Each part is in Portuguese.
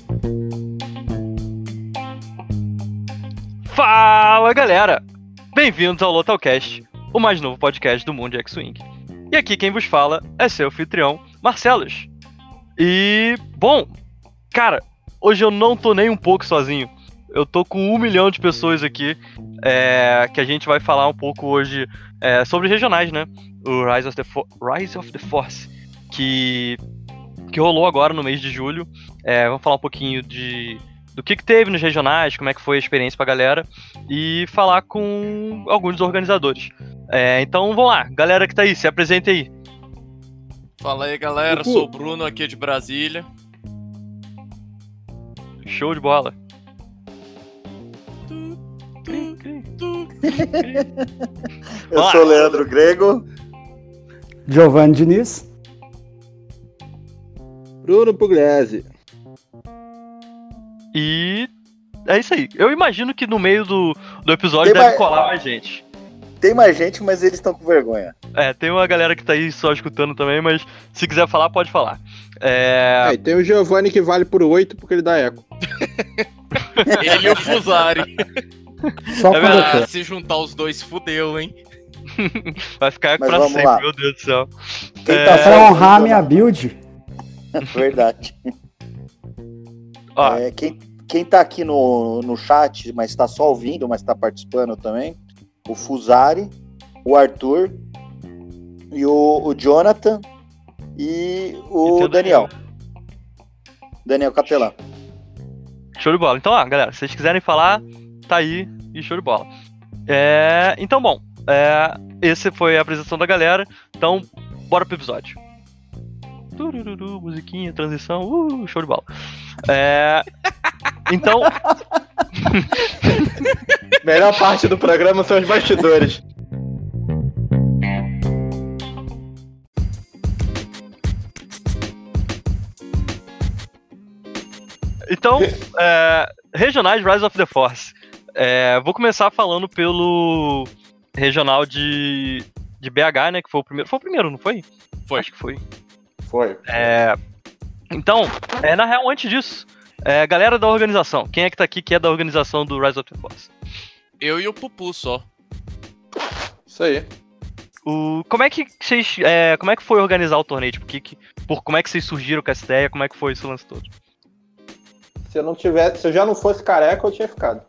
Fala, galera! Bem-vindos ao Lotalcast, o mais novo podcast do mundo de X-Wing. E aqui quem vos fala é seu anfitrião, Marcelos. E, bom, cara, hoje eu não tô nem um pouco sozinho. Eu tô com 1 milhão de pessoas aqui, que a gente vai falar um pouco hoje sobre regionais, né? O Rise of the Force, que rolou agora no mês de julho. Vamos falar um pouquinho do que teve nos regionais, como é que foi a experiência pra galera, e falar com alguns dos organizadores. Então vamos lá, galera que tá aí, se apresente aí. Fala aí, galera, sou o Bruno aqui de Brasília. Show de bola. Eu sou o Leandro Grego. Giovanni Diniz. Bruno Pugliese. E é isso aí. Eu imagino que no meio do episódio deve colar mais gente. Tem mais gente, mas eles estão com vergonha. Tem uma galera que tá aí só escutando também, mas se quiser falar, pode falar. E tem o Giovanni que vale por 8 porque ele dá eco. Ele e o Fusari. Só quando se juntar os dois, fudeu, hein? Vai ficar Mas pra vamos sempre, lá. meu Deus do céu. Quem tá pra honrar minha build. Verdade. Ó, Quem tá aqui no chat, mas tá só ouvindo, mas tá participando também, o Fusari, o Arthur, e o Jonathan e o Daniel. Daniel Capelã. Show de bola. Então, galera, se vocês quiserem falar, tá aí e show de bola. Então, bom, essa foi a apresentação da galera. Então, bora pro episódio. Turururu, musiquinha, transição, show de bola. Então... Melhor parte do programa são os bastidores. Então, regionais Rise of the Force. Vou começar falando pelo regional de BH, né? Que foi o primeiro. Foi o primeiro, não foi? Foi. Acho que foi. Foi. Então, na real, antes disso, galera da organização. Quem é que tá aqui que é da organização do Rise of the Force? Eu e o Pupu só. Isso aí. Como é que vocês. Como é que foi organizar o torneio? Tipo, como é que vocês surgiram com essa ideia? Como é que foi esse lance todo? Se eu já não fosse careca, eu tinha ficado.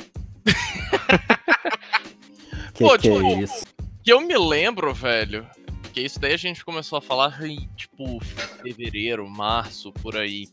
Pô, Que tipo, é isso? que eu me lembro, velho, porque isso daí a gente começou a falar em, tipo, fevereiro, março, por aí.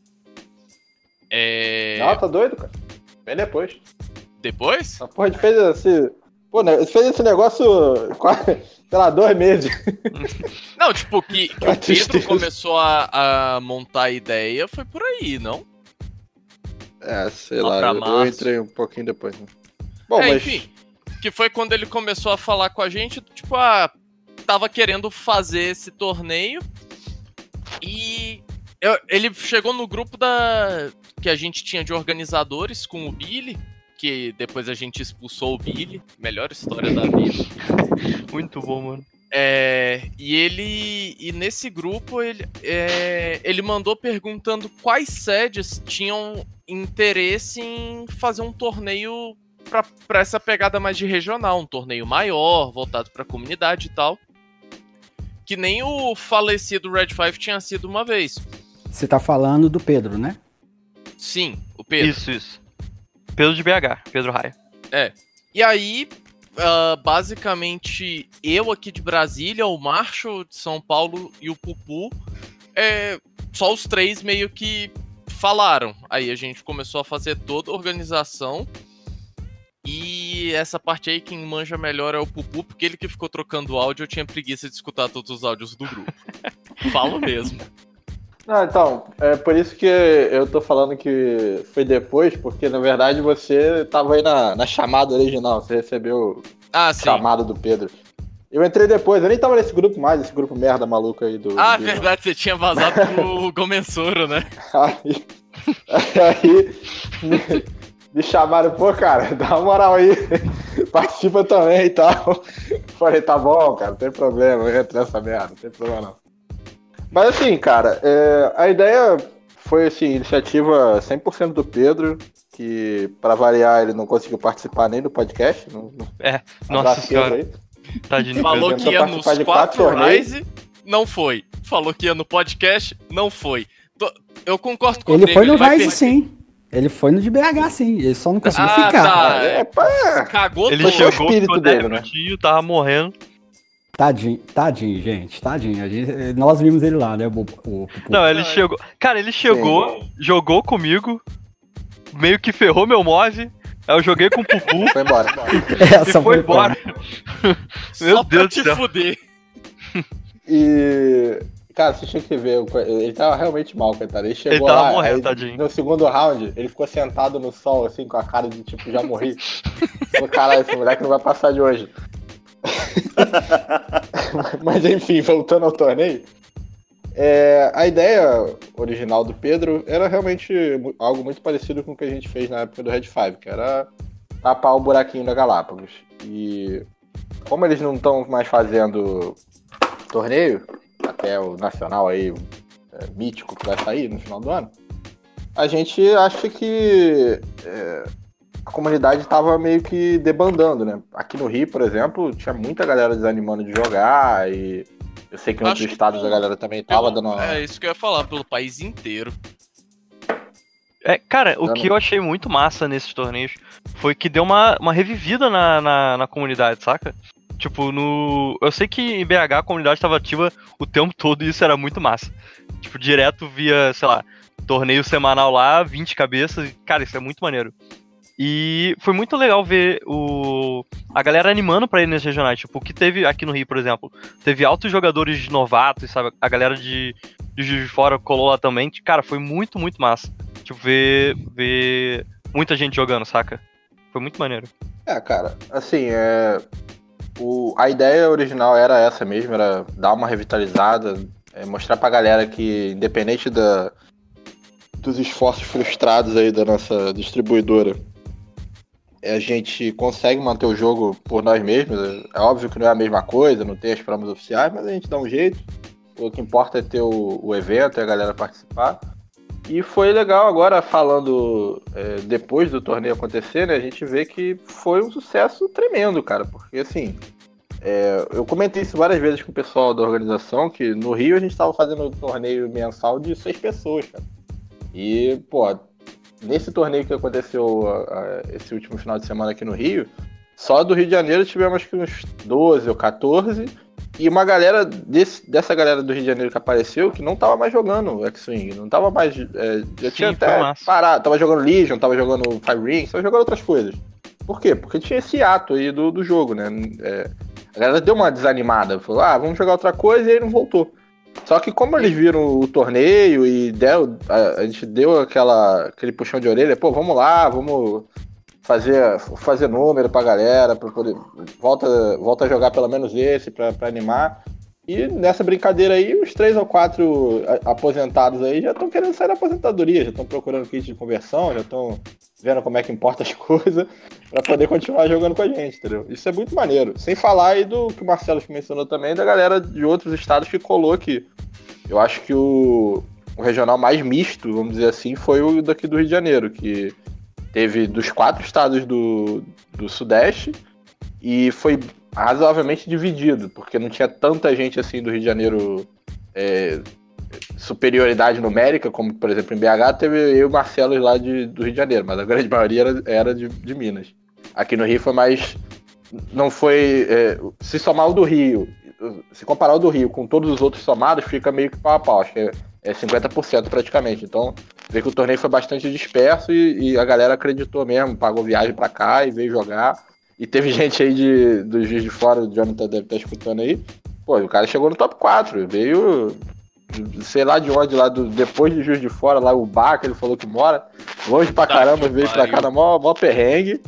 Tá doido, cara. Bem depois. Depois? A porra, a gente fez assim... Pô, né, fez esse negócio quase, sei lá, 2 meses. Não, tipo, que o Pedro começou a montar a ideia foi por aí, não? Sei Lá lá, pra eu março. entrei um pouquinho depois. Né? Bom, mas... Enfim, que foi quando ele começou a falar com a gente, tipo, tava querendo fazer esse torneio e ele chegou no grupo que a gente tinha de organizadores com o Billy, que depois a gente expulsou o Billy, melhor história da vida. Muito bom, mano. E nesse grupo ele mandou perguntando quais sedes tinham interesse em fazer um torneio pra essa pegada mais de regional, um torneio maior, voltado pra comunidade e tal. Que nem o falecido Red 5 tinha sido uma vez. Você tá falando do Pedro, né? Sim, o Pedro. Isso. Pedro de BH, Pedro Raia. E aí, basicamente, eu aqui de Brasília, o Marshall de São Paulo e o Pupu, só os três meio que falaram. Aí a gente começou a fazer toda a organização. E essa parte aí, quem manja melhor é o Pupu, porque ele que ficou trocando áudio, eu tinha preguiça de escutar todos os áudios do grupo. Falo mesmo. Então, é por isso que eu tô falando que foi depois, porque na verdade você tava aí na chamada original, você recebeu o Sim. chamado do Pedro. Eu entrei depois, eu nem tava nesse grupo mais, esse grupo merda maluco aí do... Verdade, você tinha vazado pro Gomensoro, né? Aí me chamaram, pô, cara, dá uma moral aí, participa também e tal. Falei, tá bom, cara, não tem problema, eu entro nessa merda, não tem problema não. Mas assim, cara, a ideia foi assim, iniciativa 100% do Pedro, que pra variar ele não conseguiu participar nem do podcast. Nossa Abraço, Pedro senhora, aí. tadinho do Falou Pedro. que ia nos participar de 4 4 torneios. Rise, não foi. Falou que ia no podcast, não foi. Eu concordo com o Ele Diego, foi no vai Rise perder. sim. Ele foi no de BH sim. Ele só não conseguiu Ah, ficar. tá. Pá, Cagou Ele Foi todo. só o chegou, espírito ficou 10 dele, né? minutinhos, tava morrendo. Tadinho, gente. Tadinho. Nós vimos ele lá, né? Não, ele chegou. Cara, ele chegou, jogou comigo, meio que ferrou meu Move. Aí eu joguei com o Pupu foi embora. Essa e foi embora. Meu Só pra Deus te do céu. fuder. E, cara, você tinha que ver, ele tava realmente mal, coitado. Ele chegou Ele tava lá, morrendo, aí, tadinho. no segundo round, ele ficou sentado no sol, assim, com a cara de tipo, já morri. Falei, caralho, esse moleque não vai passar de hoje. Mas enfim, voltando ao torneio, a ideia original do Pedro era realmente algo muito parecido com o que a gente fez na época do Red 5, que era tapar o buraquinho da Galápagos. E como eles não estão mais fazendo torneio, até o nacional aí, mítico que vai sair no final do ano, a gente acha que a comunidade estava meio que debandando, né? Aqui no Rio, por exemplo, tinha muita galera desanimando de jogar e eu sei que em Acho outros que estados a galera também tava dando uma... É isso que eu ia falar, pelo país inteiro. Cara, o que eu achei muito massa nesses torneios foi que deu uma revivida na comunidade, saca? Tipo, eu sei que em BH a comunidade tava ativa o tempo todo e isso era muito massa. Tipo, direto via, sei lá, torneio semanal lá, 20 cabeças, e, cara, isso é muito maneiro. E foi muito legal ver a galera animando pra ir nesses regionais. Tipo, o que teve aqui no Rio, por exemplo. Teve altos jogadores novatos, sabe? A galera de Juiz de Fora colou lá também. Cara, foi muito, muito massa. Tipo, ver muita gente jogando, saca? Foi muito maneiro. Cara, assim, a ideia original era essa mesmo, era dar uma revitalizada, mostrar pra galera que, independente dos esforços frustrados aí da nossa distribuidora, a gente consegue manter o jogo por nós mesmos. É óbvio que não é a mesma coisa, não tem as promos oficiais, mas a gente dá um jeito. O que importa é ter o evento e a galera participar. E foi legal agora, falando depois do torneio acontecer, né? A gente vê que foi um sucesso tremendo, cara. Porque, assim, eu comentei isso várias vezes com o pessoal da organização, que no Rio a gente estava fazendo um torneio mensal de 6 pessoas, cara. E, pô, nesse torneio que aconteceu esse último final de semana aqui no Rio, só do Rio de Janeiro tivemos acho que uns 12 ou 14, e uma galera dessa galera do Rio de Janeiro que apareceu que não tava mais jogando X-Wing, não tava mais, já tinha até parado, tava jogando Legion, tava jogando Fire Rings, tava jogando outras coisas. Por quê? Porque tinha esse ato aí do jogo, né? A galera deu uma desanimada, falou, vamos jogar outra coisa, e aí não voltou. Só que como eles viram o torneio e a gente deu aquele puxão de orelha, pô, vamos lá, vamos fazer número pra galera, pra poder, volta a jogar pelo menos esse pra animar. E nessa brincadeira aí, os 3 ou 4 aposentados aí já estão querendo sair da aposentadoria, já estão procurando kit de conversão, já estão vendo como é que importa as coisas pra poder continuar jogando com a gente, entendeu? Isso é muito maneiro. Sem falar aí do que o Marcelo mencionou também, da galera de outros estados que colou aqui. Eu acho que o regional mais misto, vamos dizer assim, foi o daqui do Rio de Janeiro, que teve dos 4 estados do Sudeste e foi razoavelmente dividido, porque não tinha tanta gente assim do Rio de Janeiro, superioridade numérica, como por exemplo em BH teve eu e o Marcelo lá do Rio de Janeiro, mas a grande maioria era de Minas. Aqui no Rio foi mais, não foi, se somar o do Rio, se comparar o do Rio com todos os outros somados, fica meio que pau a pau, acho que é 50% praticamente, então vê que o torneio foi bastante disperso e a galera acreditou mesmo, pagou viagem pra cá e veio jogar. E teve gente aí do Juiz de Fora, o Jonathan deve estar escutando aí. Pô, o cara chegou no top 4. Veio, sei lá de onde, depois de Juiz de Fora, lá o bar que ele falou que mora. Longe pra caramba, veio pra cá na mó perrengue.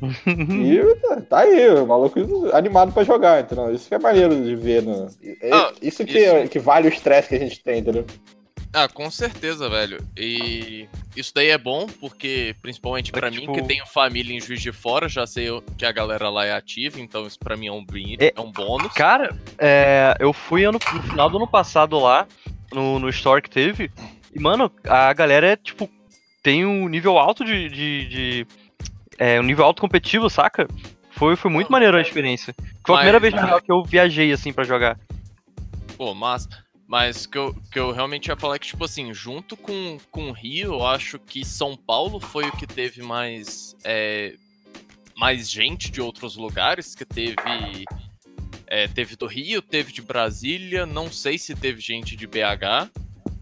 E tá aí, o maluco animado pra jogar, entendeu? Isso que é maneiro de ver. Isso que vale o estresse que a gente tem, entendeu? Com certeza, velho. E isso daí é bom, porque, principalmente pra mim, que tenho família em Juiz de Fora, já sei que a galera lá é ativa, então isso pra mim é um bônus. Cara, eu fui no final do ano passado lá, no store que teve, E, mano, a galera tipo, tem um nível alto um nível alto competitivo, saca? Foi muito maneiro a experiência. Foi a primeira vez na real que eu viajei, assim, pra jogar. Pô, mas que eu realmente ia falar é que, tipo assim, junto com o Rio, eu acho que São Paulo foi o que teve mais gente de outros lugares, que teve do Rio, teve de Brasília, não sei se teve gente de BH.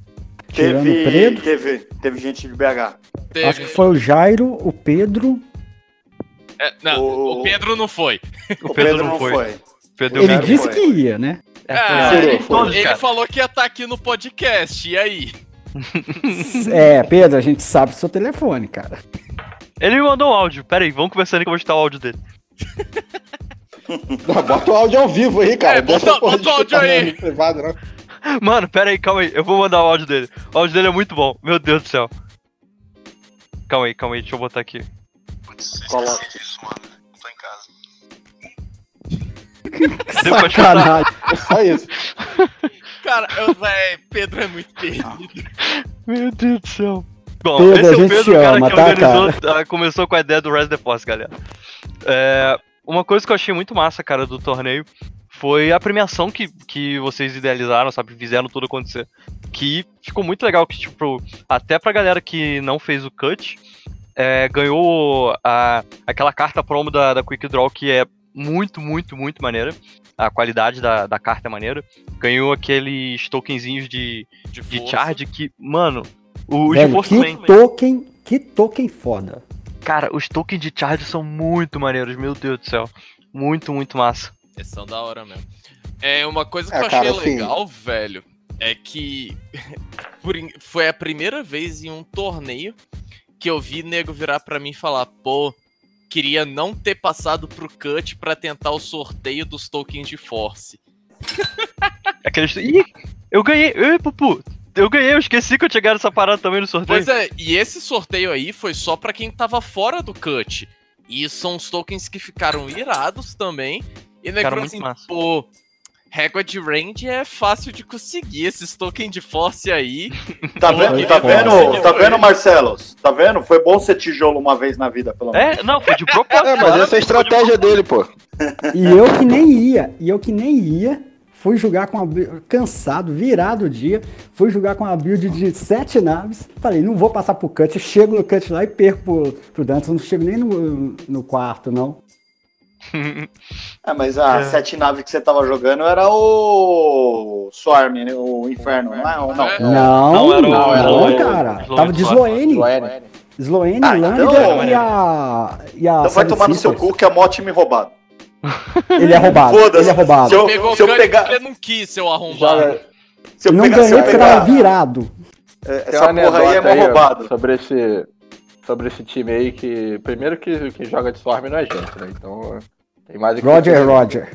Teve gente de BH. Acho que foi o Jairo, o Pedro. Não, o Pedro não foi. O Pedro não foi. Ele disse que ia, né? Ele falou que ia estar aqui no podcast, e aí? Pedro, a gente sabe o seu telefone, cara. Ele me mandou um áudio. Pera aí, vamos conversando que eu vou escutar o áudio dele. Não, bota o áudio ao vivo aí, cara. Bota o áudio aí. Privado, não. Mano, pera aí, calma aí. Eu vou mandar o áudio dele. O áudio dele é muito bom. Meu Deus do céu. Calma aí. Deixa eu botar aqui. Coloca. Isso, mano. Eu tô em casa. Deu pra Sacanagem. É só isso. Cara, Pedro é muito perdido. Meu Deus do céu. Bom, Pedro, esse é a o gente Pedro, te o cara ama, que tá, organizou, começou com a ideia do Res the Force, galera. Uma coisa que eu achei muito massa, cara, do torneio foi a premiação que vocês idealizaram, sabe? Fizeram tudo acontecer. Que ficou muito legal, que tipo, até pra galera que não fez o cut, ganhou aquela carta promo da Quick Draw, que é muito, muito, muito maneira. A qualidade da carta é maneira. Ganhou aqueles tokenzinhos de charge que, mano, os de força também. Que token foda. Cara, os tokens de charge são muito maneiros, meu Deus do céu. Muito, muito massa. Eles são da hora mesmo. Uma coisa que eu cara, achei legal, velho, é que foi a primeira vez em um torneio que eu vi nego virar pra mim e falar, pô, queria não ter passado pro cut pra tentar o sorteio dos tokens de Force. Ih, eu ganhei! Ei, Pupu! Eu ganhei, eu esqueci que eu tinha ganhado essa parada também no sorteio. Pois é, e esse sorteio aí foi só pra quem tava fora do cut. E são os tokens que ficaram irados também. E nego falou assim, pô, régua de range é fácil de conseguir, esses tokens de Force aí. Tá vendo, Marcelos? Tá vendo? Foi bom ser tijolo uma vez na vida, pelo menos. Não, foi de propósito. Mas essa é a estratégia dele, pô. E eu que nem ia, fui jogar com cansado, virado o dia, fui jogar com uma build de 7 naves, falei, não vou passar pro cut, eu chego no cut lá e perco pro Dantas, não chego nem no quarto, não. Mas a 7 naves que você tava jogando era o Swarm, né? O Inferno. Não, cara. Tava de Sloane, Lambda e a então vai tomar no seu cu que é mó time roubado. Ele é roubado. Foda-se. Se eu pegar... Porque não quis, seu arrombado. Não ganhei porque tava virado. Essa porra aí é mó roubado. Sobre esse time aí, que primeiro que joga de Swarm não é gente, né? Então tem mais aqui. Roger.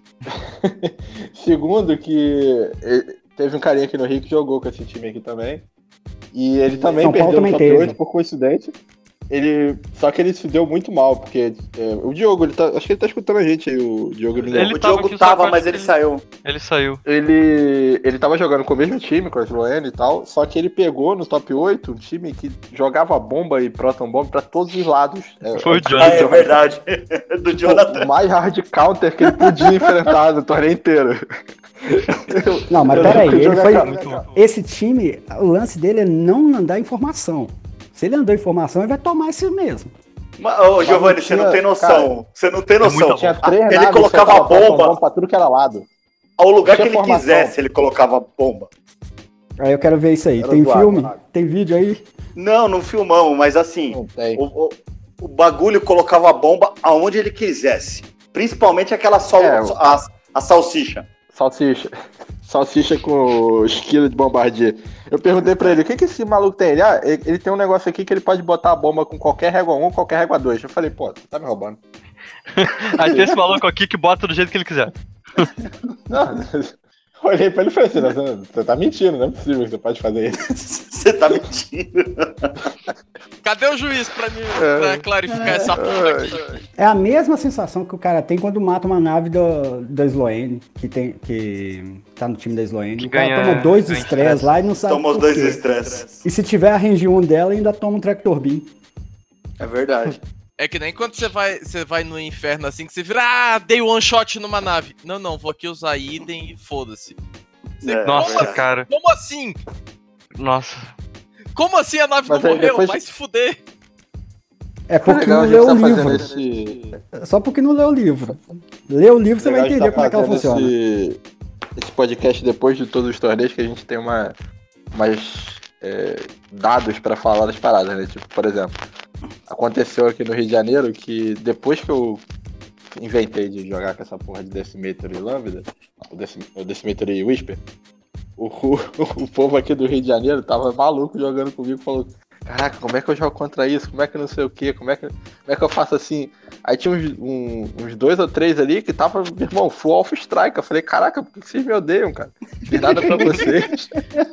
Segundo que teve um carinha aqui no Rio que jogou com esse time aqui também. E ele também perdeu o top 8 por coincidência. Só que ele se deu muito mal, porque o Diogo, acho que ele tá escutando a gente aí, o Diogo. O Diogo tava, mas ele saiu. Ele saiu. Ele tava jogando com o mesmo time, com a Sloane e tal, só que ele pegou no top 8 um time que jogava bomba e proton bomb pra todos os lados. Foi o Jonathan. É verdade. Do Jonathan. O mais hard counter que ele podia enfrentar no torneio inteiro. Não, mas peraí, esse time, o lance dele é não andar informação. Se ele andou informação, ele vai tomar isso mesmo. Ô, Giovanni, você não tem noção. Cara, você não tem noção. Tinha 3 ele colocava a bomba pra tudo que era lado. Ao lugar que ele quisesse, ele colocava bomba. Aí eu quero ver isso aí. Tem filme? Tem vídeo aí? Não filmamos, mas assim, o bagulho colocava a bomba aonde ele quisesse. Principalmente aquela a salsicha. Salsicha com esquilo de bombardier. Eu perguntei pra ele, o que esse maluco tem? Ele tem um negócio aqui que ele pode botar a bomba com qualquer régua 1, qualquer régua 2. Eu falei, pô, tá me roubando. Aí tem esse maluco aqui que bota do jeito que ele quiser. Não, olhei pra ele e falei assim, você tá mentindo, não é possível que você pode fazer isso. Você tá mentindo. Cadê o juiz pra clarificar essa porra aqui? É a mesma sensação que o cara tem quando mata uma nave da Sloane, que tá no time da Sloane. Que O cara ganha- toma 2 ganha estresses lá e não sabe Toma os por 2 quê. estresses. E se tiver a range 1 dela, ainda toma um Tractor Beam. É verdade. É que nem quando você vai no inferno assim, que você vira, dei one shot numa nave. Não, vou aqui usar item e foda-se. É, Nossa, verdade. cara. Como assim? Nossa. Como assim a nave Mas não aí morreu? depois- Vai se fuder. É porque Legal não a gente leu tá o fazendo livro. esse... Só porque não leu o livro. Lê o livro, você vai Legal a gente entender tá como é que ela fazendo funciona. Esse podcast depois de todos os torneios, que a gente tem mais dados pra falar das paradas, né? Tipo, por exemplo, aconteceu aqui no Rio de Janeiro que depois que eu inventei de jogar com essa porra de Decimeter e Lambda, o Decimeter e Whisper, o povo aqui do Rio de Janeiro tava maluco jogando comigo, falou: caraca, como é que eu jogo contra isso? Como é que não sei o que? Como é que eu faço assim? Aí tinha uns 2 ou 3 ali que tava, meu irmão, full off strike. Eu falei, caraca, por que vocês me odeiam, cara? Não fiz nada pra vocês.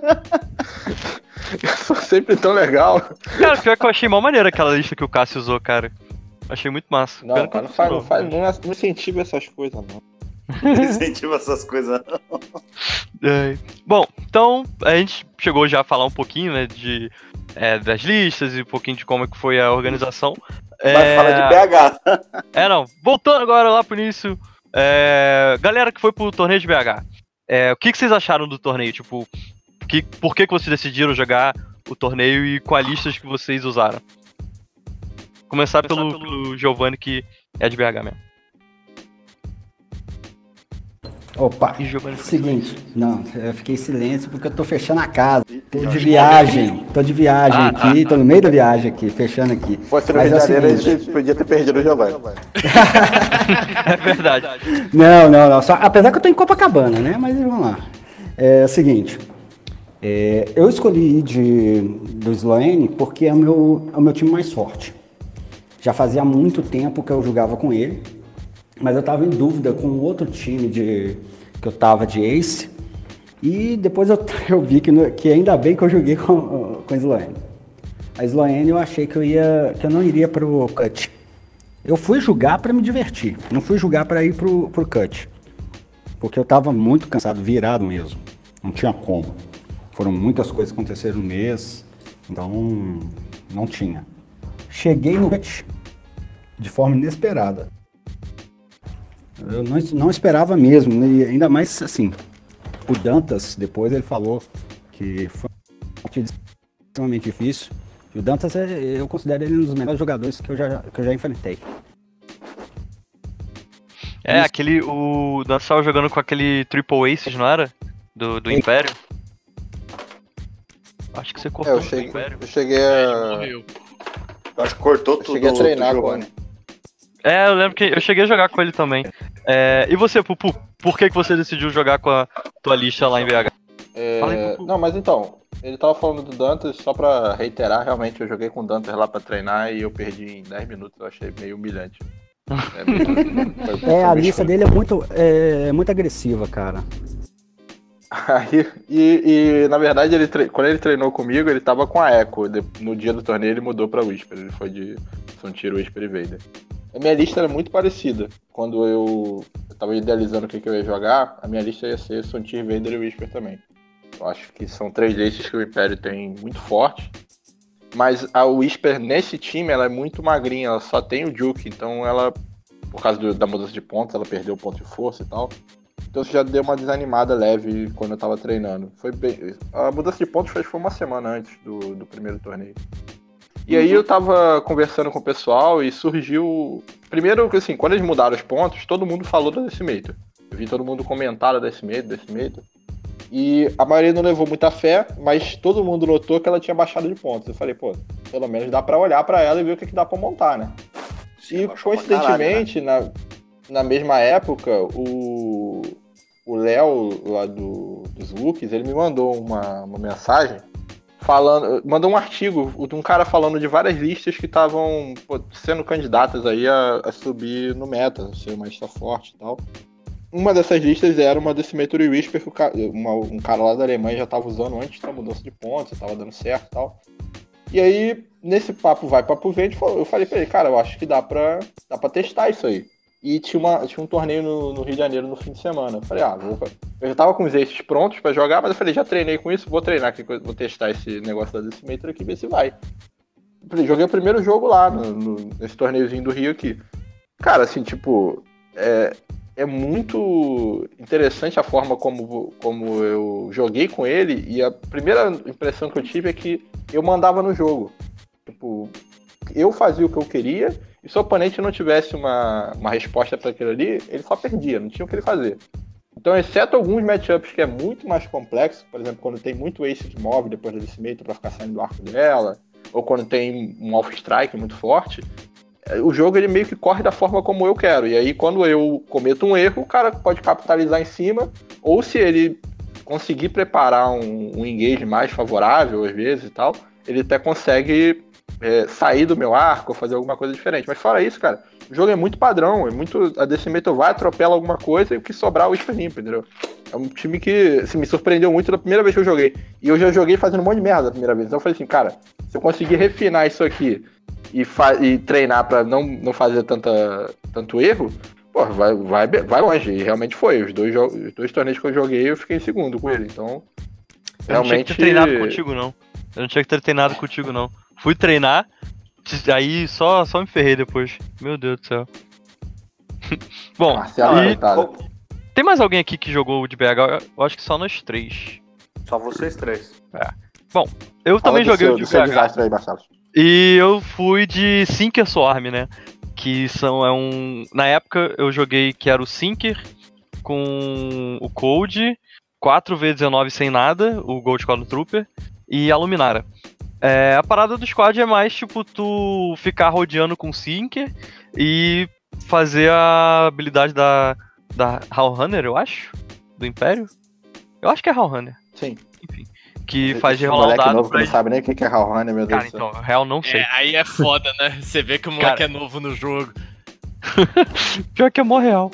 Eu sou sempre tão legal. Cara, pior que eu achei mal maneira aquela lista que o Cássio usou, cara. Achei muito massa. Não, Pena que cara, não incentiva essas coisas, não. Não incentiva essas coisas. É. Bom, então a gente chegou já a falar um pouquinho, né, das listas e um pouquinho de como é que foi a organização. Vai falar de BH. Não. Voltando agora lá pro início. Galera que foi pro torneio de BH. O que vocês acharam do torneio? Tipo, por que vocês decidiram jogar o torneio e quais listas que vocês usaram? Começar pelo Giovanni, que é de BH mesmo. Opa, E Giovanni? seguinte, não, eu fiquei em silêncio porque eu tô fechando a casa. Tô de viagem aqui, tô no meio da viagem aqui, fechando aqui. Fosse no Mas Rio de é o Janeiro, a seguinte, gente podia ter perdido o Giovanni. É verdade. Não, só, apesar que eu tô em Copacabana, né, mas vamos lá. É o seguinte, eu escolhi do Sloane porque é o meu time mais forte. Já fazia muito tempo que eu jogava com ele, mas eu tava em dúvida com outro time que eu tava de Ace, e depois eu vi que ainda bem que eu joguei com a Sloane. A Sloane eu achei que eu não iria pro Cut. Eu fui jogar pra me divertir, não fui jogar pra ir pro Cut. Porque eu tava muito cansado, virado mesmo. Não tinha como. Foram muitas coisas que aconteceram no mês, então não tinha. Cheguei no Cut de forma inesperada. Eu não esperava mesmo, e ainda mais assim. O Dantas, depois ele falou que foi uma partida extremamente difícil. E o Dantas, eu considero ele um dos melhores jogadores que eu já enfrentei. O Dantas estava jogando com aquele Triple Aces, não era? Do Império? Acho que você cortou o Império. Eu cheguei Ele a... morreu. Eu acho que cortou tudo. cheguei a treinar do com Giovanni. Eu lembro que eu cheguei a jogar com ele também. E você, Pupu, por que você decidiu jogar com a tua lista lá em BH? Fala aí, Pupu. Não, mas então, ele tava falando do Dantas, só pra reiterar, realmente eu joguei com o Dantas lá pra treinar e eu perdi em 10 minutos, eu achei meio humilhante. A lista dele é muito agressiva, cara. Aí, na verdade, quando ele treinou comigo, ele tava com a Echo. No dia do torneio ele mudou pra Whisper, ele foi de Frontier, Whisper e Vader. A minha lista era muito parecida. Quando eu tava idealizando o que eu ia jogar, a minha lista ia ser Frontier, Vader e Whisper também. Eu acho que são 3 listas que o Império tem muito forte. Mas a Whisper, nesse time, ela é muito magrinha, ela só tem o Juke, então ela, por causa da mudança de pontos, ela perdeu o ponto de força e tal. Então isso já deu uma desanimada leve quando eu tava treinando. A mudança de pontos foi uma semana antes do primeiro torneio. E aí eu tava conversando com o pessoal e surgiu... Primeiro, assim, quando eles mudaram os pontos, todo mundo falou da Decimator. Eu vi todo mundo comentar da Decimator. E a maioria não levou muita fé, mas todo mundo notou que ela tinha baixado de pontos. Eu falei, pô, pelo menos dá pra olhar pra ela e ver o que dá pra montar, né? Sim, E baixou pra coincidentemente, caralho, né? na mesma época, o Léo lá dos Wookiees, ele me mandou uma mensagem mandou um artigo de um cara falando de várias listas que estavam sendo candidatas aí a subir no meta, a ser uma lista forte e tal. Uma dessas listas era uma Decimator e Whisper que um cara lá da Alemanha já estava usando antes da mudança de pontos, estava dando certo e tal. E aí nesse papo vai, papo vem, eu falei pra ele, cara, eu acho que dá pra testar isso aí. E tinha um torneio no Rio de Janeiro no fim de semana. Eu falei, eu já tava com os aces prontos pra jogar, mas eu falei, já treinei com isso, vou treinar aqui, vou testar esse negócio da Decimator aqui, ver se vai. Eu falei, joguei o primeiro jogo lá, nesse torneiozinho do Rio aqui. Cara, assim, tipo, é muito interessante a forma como eu joguei com ele, e a primeira impressão que eu tive é que eu mandava no jogo. Tipo, eu fazia o que eu queria, e se o oponente não tivesse uma resposta para aquilo ali, ele só perdia, não tinha o que ele fazer. Então, exceto alguns matchups que é muito mais complexo, por exemplo, quando tem muito ace que move depois da Decimator para ficar saindo do arco dela, ou quando tem um off-strike muito forte, o jogo ele meio que corre da forma como eu quero. E aí, quando eu cometo um erro, o cara pode capitalizar em cima, ou se ele conseguir preparar um engage mais favorável, às vezes e tal, ele até consegue sair do meu arco ou fazer alguma coisa diferente. Mas fora isso, cara, o jogo é muito padrão, a Decimator vai, atropela alguma coisa e o que sobrar o Whisper limpa, entendeu? É um time que me surpreendeu muito da primeira vez que eu joguei. E eu já joguei fazendo um monte de merda da primeira vez. Então eu falei assim, cara, se eu conseguir refinar isso aqui e treinar pra não fazer tanto erro, pô, vai longe. E realmente foi. Os dois torneios que eu joguei, eu fiquei em segundo com ele. Então, realmente... Eu não tinha que ter treinado contigo, não. Eu não tinha que ter treinado contigo, não. Fui treinar, aí só me ferrei depois. Meu Deus do céu. Bom, Marcelo, tem mais alguém aqui que jogou de BH? Eu acho que só nós três. Só vocês três. Bom, eu também joguei o de BH. Desastre aí, Marcelo. E eu fui de Sinker Swarm, né? Que na época eu joguei que era o Sinker com o Cold, 4x19 sem nada, o Gold Squad Trooper, e a Luminara. A parada do squad é mais tipo tu ficar rodeando com o Sinker e fazer a habilidade da Hallrunner, eu acho, do Império. Eu acho que é Hallrunner. Sim. Enfim, que faz rolar o dado novo pra não sabe nem o que é Hallrunner, meu Deus Cara, do céu. então, real não sei. Aí é foda, né? Você vê que o moleque é novo no jogo. Pior que é mó real.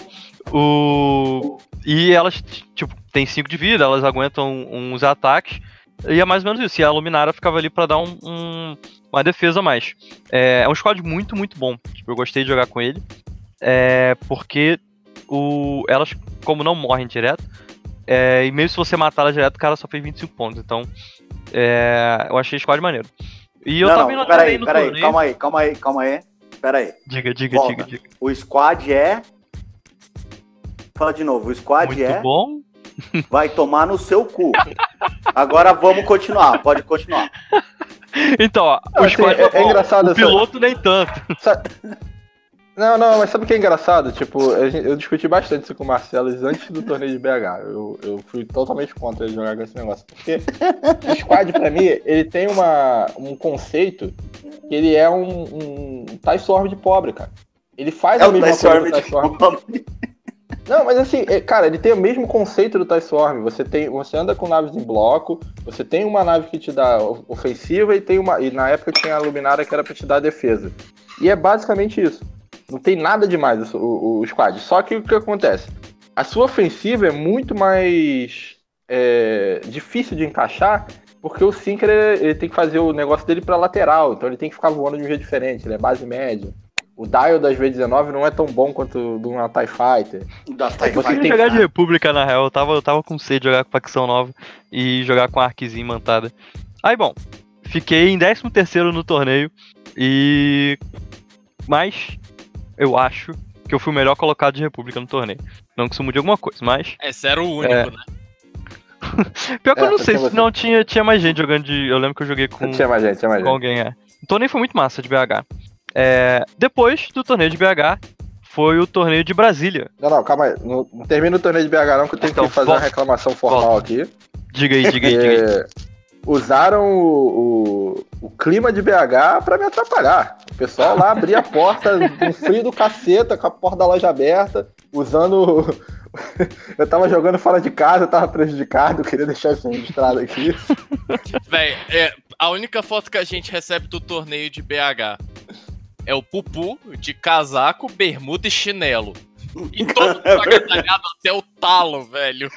E elas, tipo, tem 5 de vida, elas aguentam uns ataques. E é mais ou menos isso. E a Luminara ficava ali pra dar uma defesa a mais. É um squad muito, muito bom. Tipo, eu gostei de jogar com ele. Porque elas, como não morrem direto, e mesmo se você matar ela direto, o cara só fez 25 pontos. Então, eu achei o squad maneiro. E eu também não peraí, no torneio. calma aí. Peraí. Diga. O squad Fala de novo, o squad muito bom. Vai tomar no seu cu. Agora vamos continuar, pode continuar. Então, ó, o squad é engraçado. O piloto nem tanto. Não, mas sabe o que é engraçado? Tipo, eu discuti bastante isso com o Marcelo antes do torneio de BH. Eu fui totalmente contra ele jogar com esse negócio. Porque o squad, pra mim, ele tem um conceito que ele é um TIE Swarm de pobre, cara. Ele faz a mesma coisa que o TIE Swarm. Não, mas assim, cara, ele tem o mesmo conceito do TIE Swarm. Você anda com naves em bloco, você tem uma nave que te dá ofensiva e na época tinha a Luminara que era pra te dar defesa. E é basicamente isso. Não tem nada demais o squad. Só que o que acontece? A sua ofensiva é muito mais difícil de encaixar, porque o Sinker ele tem que fazer o negócio dele pra lateral, então ele tem que ficar voando de um jeito diferente, ele é base média. O dial das V19 não é tão bom quanto o de uma TIE Fighter. Eu queria jogar de República, na real. Eu tava com sede de jogar com facção nova e jogar com Arquezinha imantada. Aí, bom, fiquei em 13º no torneio mas eu acho que eu fui o melhor colocado de República no torneio. Não que isso mude alguma coisa, mas... Esse era o único, né? Pior que eu não sei, se não tinha mais gente jogando de... Eu lembro que eu joguei com... Tinha mais gente. Com alguém, O torneio foi muito massa de BH. Depois do torneio de BH, foi o torneio de Brasília. Não, calma aí. Não termina o torneio de BH não, que eu tenho que fazer uma reclamação formal aqui. Diga aí. Usaram o clima de BH pra me atrapalhar. O pessoal lá abria a porta no frio do caceta, com a porta da loja aberta, usando... Eu tava jogando fora de casa, eu tava prejudicado, eu queria deixar isso registrado aqui. Véi, a única foto que a gente recebe do torneio de BH é o Pupu de casaco, bermuda e chinelo. E todo mundo agasalhado até o talo, velho.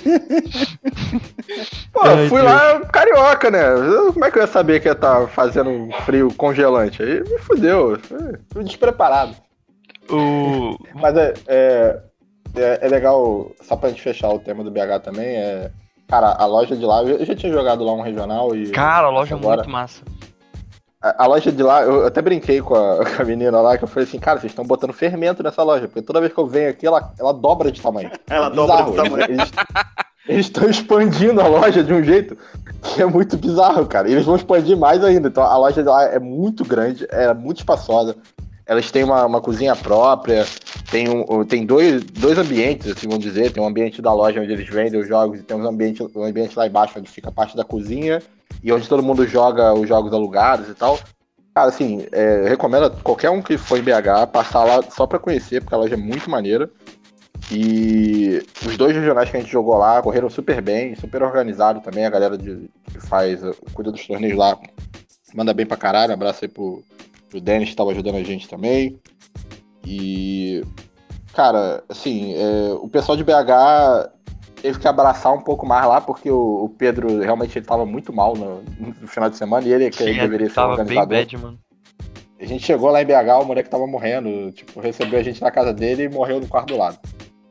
Pô, fui lá carioca, né? Como é que eu ia saber que ia estar fazendo um frio congelante? Aí me fudeu. Fui despreparado. Mas é legal, só pra gente fechar o tema do BH também, cara, a loja de lá, eu já tinha jogado lá um regional e... Cara, a loja é agora, muito massa. A loja de lá, eu até brinquei com a menina lá, que eu falei assim, cara, vocês estão botando fermento nessa loja, porque toda vez que eu venho aqui, ela dobra de tamanho. Ela dobra de tamanho. Eles estão expandindo a loja de um jeito que é muito bizarro, cara. E eles vão expandir mais ainda. Então a loja de lá é muito grande, é muito espaçosa. Elas têm uma cozinha própria, tem dois ambientes, assim, vamos dizer. Tem um ambiente da loja onde eles vendem os jogos e tem um ambiente lá embaixo onde fica a parte da cozinha e onde todo mundo joga os jogos alugados e tal. Cara, assim, eu recomendo a qualquer um que for em BH passar lá só pra conhecer, porque a loja é muito maneira. E os 2 regionais que a gente jogou lá correram super bem, super organizado também. A galera que cuida dos torneios lá manda bem pra caralho. Um abraço aí pro Denis, que tava ajudando a gente também. E, cara, assim, o pessoal de BH teve que abraçar um pouco mais lá, porque o Pedro realmente ele tava muito mal no final de semana e ele deveria ser o organizador. Bem bad, mano. A gente chegou lá em BH, o moleque tava morrendo, tipo, recebeu a gente na casa dele e morreu no quarto do lado.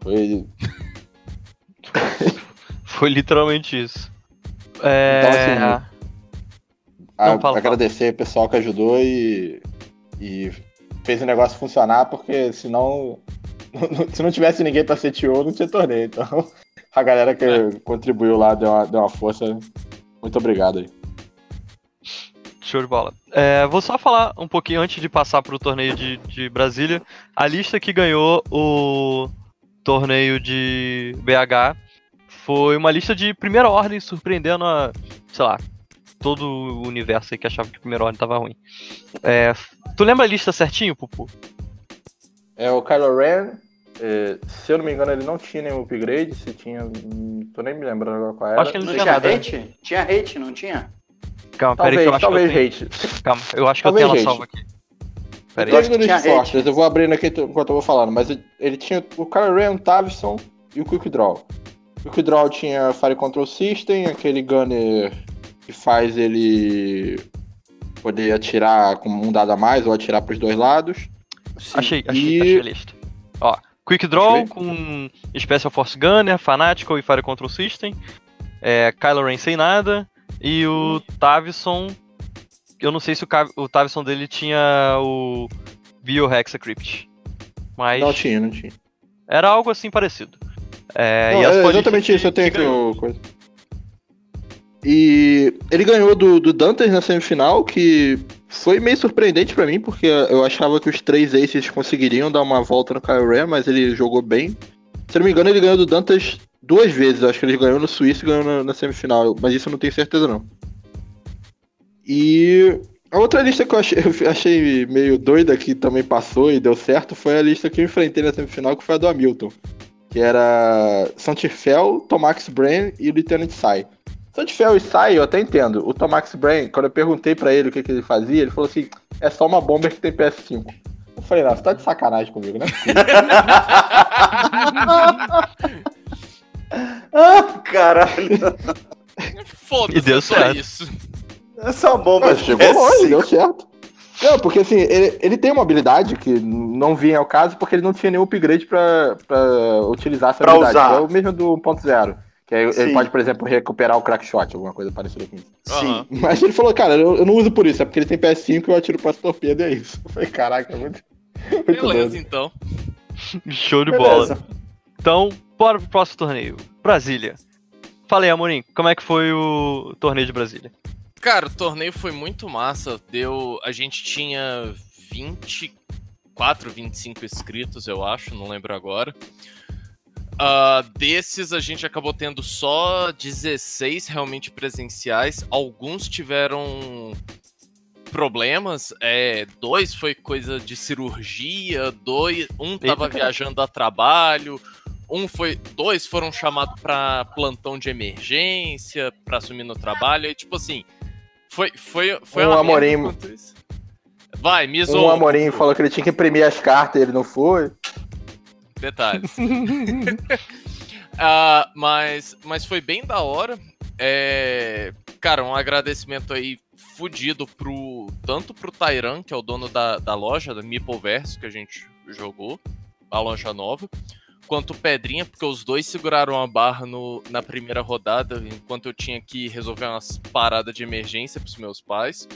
Foi literalmente isso. Então, assim, Fala. Agradecer o pessoal que ajudou e fez o negócio funcionar, porque senão, se não tivesse ninguém pra ser TO, não tinha torneio. Então, a galera que contribuiu lá deu uma força. Muito obrigado aí. Show de bola. Vou só falar um pouquinho antes de passar pro torneio de Brasília. A lista que ganhou o torneio de BH foi uma lista de primeira ordem, surpreendendo sei lá, todo o universo aí que achava que a primeira ordem tava ruim. Tu lembra a lista certinho, Pupu? O Kylo Ren, se eu não me engano, ele não tinha nenhum upgrade. Se tinha, tô nem me lembrando agora qual era. Acho que ele não Não tinha tinha nada. hate? Tinha hate, não tinha? Calma, peraí que eu acho Talvez que eu hate. tenho... Calma, eu acho que Talvez eu tenho ela hate. salva aqui. Peraí. Eu acho que tinha hate. Eu vou abrindo aqui enquanto eu vou falando, mas ele tinha o Kylo Ren, o Tavison e o Quick Draw. O Quick Draw tinha Fire Control System, aquele gunner que faz ele poder atirar com um dado a mais ou atirar pros 2 lados. Sim. Achei a lista. Ó, Quick Draw Achei. com Special Force Gunner, Fanatical e Fire Control System. Kylo Ren sem nada. E o Tavison... Eu não sei se o Tavison dele tinha o Biohexacrypt. Mas Não tinha. era algo assim parecido. Não, exatamente isso, eu tenho aqui o coisa. E ele ganhou do Dantas na semifinal, que foi meio surpreendente pra mim, porque eu achava que os 3 Aces conseguiriam dar uma volta no Kylo Ren, mas ele jogou bem. Se eu não me engano, ele ganhou do Dantas 2 vezes. Acho que ele ganhou no Suíço e ganhou na semifinal, mas isso eu não tenho certeza não. E a outra lista que eu achei meio doida, que também passou e deu certo, foi a lista que eu enfrentei na semifinal, que foi a do Hamilton. Que era Santifel, Tomax Brain e Lieutenant Sai. Santifel e Sai eu até entendo. O Tomax Brain, quando eu perguntei pra ele o que ele fazia, ele falou assim, é só uma bomber que tem PS5. Eu falei, não, você tá de sacanagem comigo, né? Caralho. Foda-se, E deu só certo. isso. Essa bomba Mas chegou longe, deu certo. Não, porque assim, ele tem uma habilidade que não vinha ao caso porque ele não tinha nenhum upgrade pra utilizar essa Pra habilidade. usar. É o mesmo do 1.0. Que aí Sim. ele pode, por exemplo, recuperar o Crackshot, alguma coisa parecida com isso. Sim. Mas ele falou, cara, eu não uso por isso, é porque ele tem PS5 e eu atiro para torpedo e é isso. Eu falei, caraca, é muito Beleza, doido. então. Show de Beleza. bola. Então, bora pro próximo torneio. Brasília. Fala aí, Amorim, como é que foi o torneio de Brasília? Cara, o torneio foi muito massa. A gente tinha 24, 25 inscritos, eu acho, não lembro agora. Desses, a gente acabou tendo só 16 realmente presenciais. Alguns tiveram problemas. 2 foi coisa de cirurgia, um tava viajando a trabalho. 2 foram chamados pra plantão de emergência, pra assumir no trabalho. E tipo assim, foi Um uma Amorim- merda enquanto isso. Vai, me zoa. Um Amorim falou que ele tinha que imprimir as cartas e ele não foi. Detalhes. Mas foi bem da hora. Cara, um agradecimento aí fudido tanto pro Tairan, que é o dono da loja, da Meepleverse, que a gente jogou, a loja nova, quanto o Pedrinha, porque os dois seguraram a barra na primeira rodada, enquanto eu tinha que resolver umas paradas de emergência pros meus pais.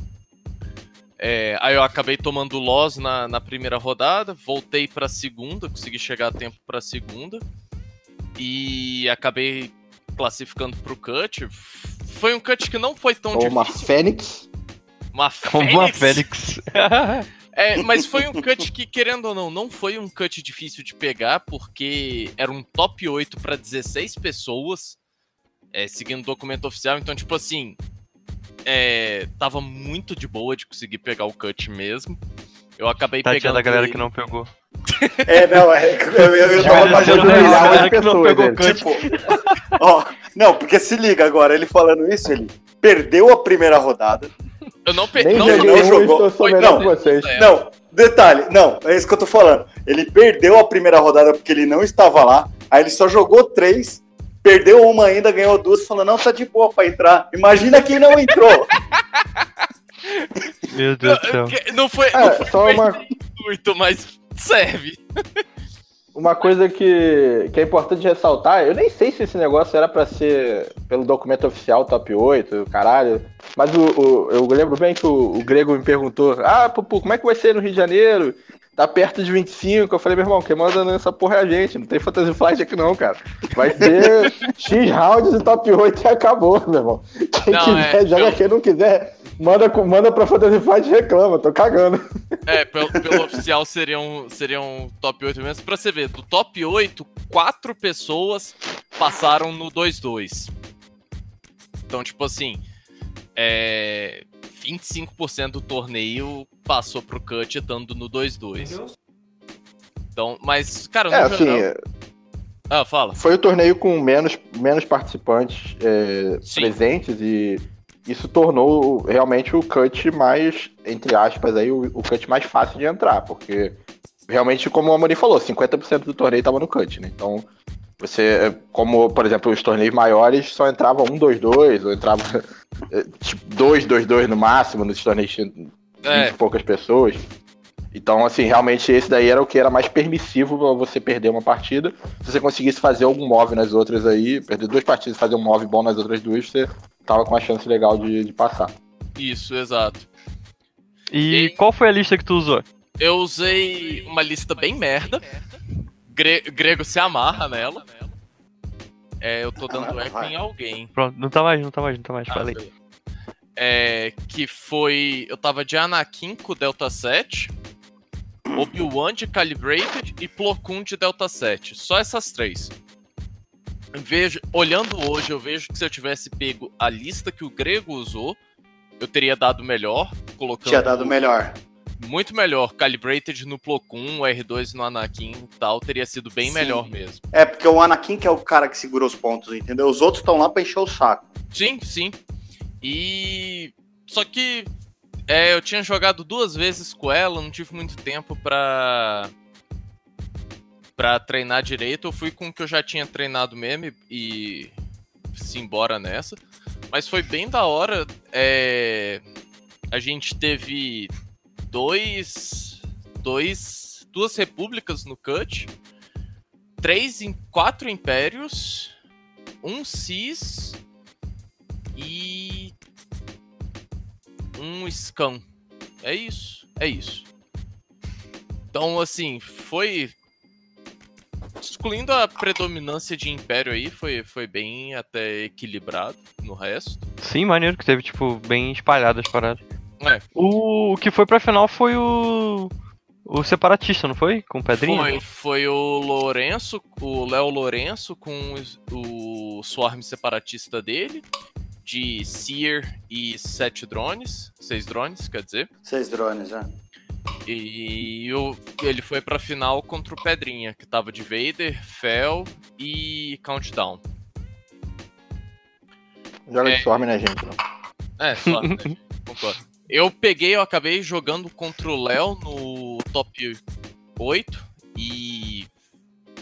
Aí eu acabei tomando loss na primeira rodada, voltei pra segunda, consegui chegar a tempo pra segunda, e acabei classificando pro cut. Foi um cut que não foi tão difícil. Uma Fênix. Uma Fênix. Mas foi um cut que, querendo ou não foi um cut difícil de pegar, porque era um top 8 para 16 pessoas, seguindo o documento oficial. Então, tipo assim, tava muito de boa de conseguir pegar o cut mesmo. Eu acabei pegando da galera ele. que não pegou. Eu tava Merecendo imaginando a isso. galera que não pegou o cut. Tipo, não, porque se liga agora, ele falando isso, ele perdeu a primeira rodada. Eu não Nem peguei. joguei não um, jogou. eu sou Foi- melhor não. que vocês. Não, detalhe, não, é isso que eu tô falando. Ele perdeu a primeira rodada porque ele não estava lá, aí ele só jogou 3, perdeu uma ainda, ganhou 2, falou, não, tá de boa pra entrar. Imagina quem não entrou. Meu Deus do céu. Não foi Só muito, mas serve. uma coisa que é importante ressaltar, eu nem sei se esse negócio era pra ser pelo documento oficial top 8, caralho, mas eu lembro bem que o Grego me perguntou, Pupu, como é que vai ser no Rio de Janeiro? Tá perto de 25, eu falei, meu irmão, quem manda nessa porra é a gente, não tem Fantasy Flight aqui não, cara. Vai ser X rounds e top 8 e acabou, meu irmão. Quem quiser, joga, quem não quiser, manda pra Fantasy Flight e reclama, tô cagando. Pelo oficial seriam top 8 mesmo. Pra você ver, do top 8, 4 pessoas passaram no 2-2. Então, tipo assim, 25% do torneio passou pro cut estando no 2-2. Então, mas, cara, no geral... fala. Foi o torneio com menos participantes Sim. presentes e isso tornou realmente o cut mais, entre aspas, aí, o cut mais fácil de entrar, porque realmente, como o Amorim falou, 50% do torneio estava no cut, né? Então, você, como, por exemplo, os torneios maiores só entrava 1-2-2, ou entrava tipo 2-2-2 no máximo, nos torneios de 20 e poucas pessoas. Então, assim, realmente esse daí era o que era mais permissivo pra você perder uma partida. Se você conseguisse fazer algum move nas outras aí, perder 2 partidas e fazer um move bom nas outras 2, você tava com uma chance legal de passar. Isso, exato. E qual foi a lista que tu usou? Eu usei uma lista bem merda. Grego se amarra nela. Eu tô dando eco em alguém. Pronto, não tá mais, falei. Beleza. Que foi... Eu tava de Anakin com Delta 7, Obi-Wan de Calibrated e Plo Koon de Delta 7. Só essas 3. Olhando hoje, eu vejo que se eu tivesse pego a lista que o Grego usou, eu teria dado melhor. Tinha dado melhor. Muito melhor. Calibrated no Plo Koon, o R2 no Anakin e tal, teria sido bem melhor mesmo. Porque o Anakin que é o cara que segura os pontos, entendeu? Os outros estão lá pra encher o saco. Sim. Só que eu tinha jogado 2 vezes com ela, não tive muito tempo pra treinar direito. Eu fui com o que eu já tinha treinado mesmo e se embora nessa. Mas foi bem da hora. A gente teve 2 repúblicas no cut, 4 impérios, 1 cis e 1 scan. É isso. Então, assim, foi... Excluindo a predominância de império aí, foi bem até equilibrado no resto. Sim, maneiro que teve, tipo, bem espalhado as paradas. O que foi pra final foi o separatista, não foi? Com o Pedrinha? Foi o Lourenço, o Léo Lourenço com o swarm separatista dele, de Seer e 6 drones, quer dizer. 6 drones, E ele foi pra final contra o Pedrinha, que tava de Vader, Fel e Countdown. Joga de Swarm, né, gente? Não. Swarm, né? Concordo. Eu acabei jogando contra o Léo no top 8 e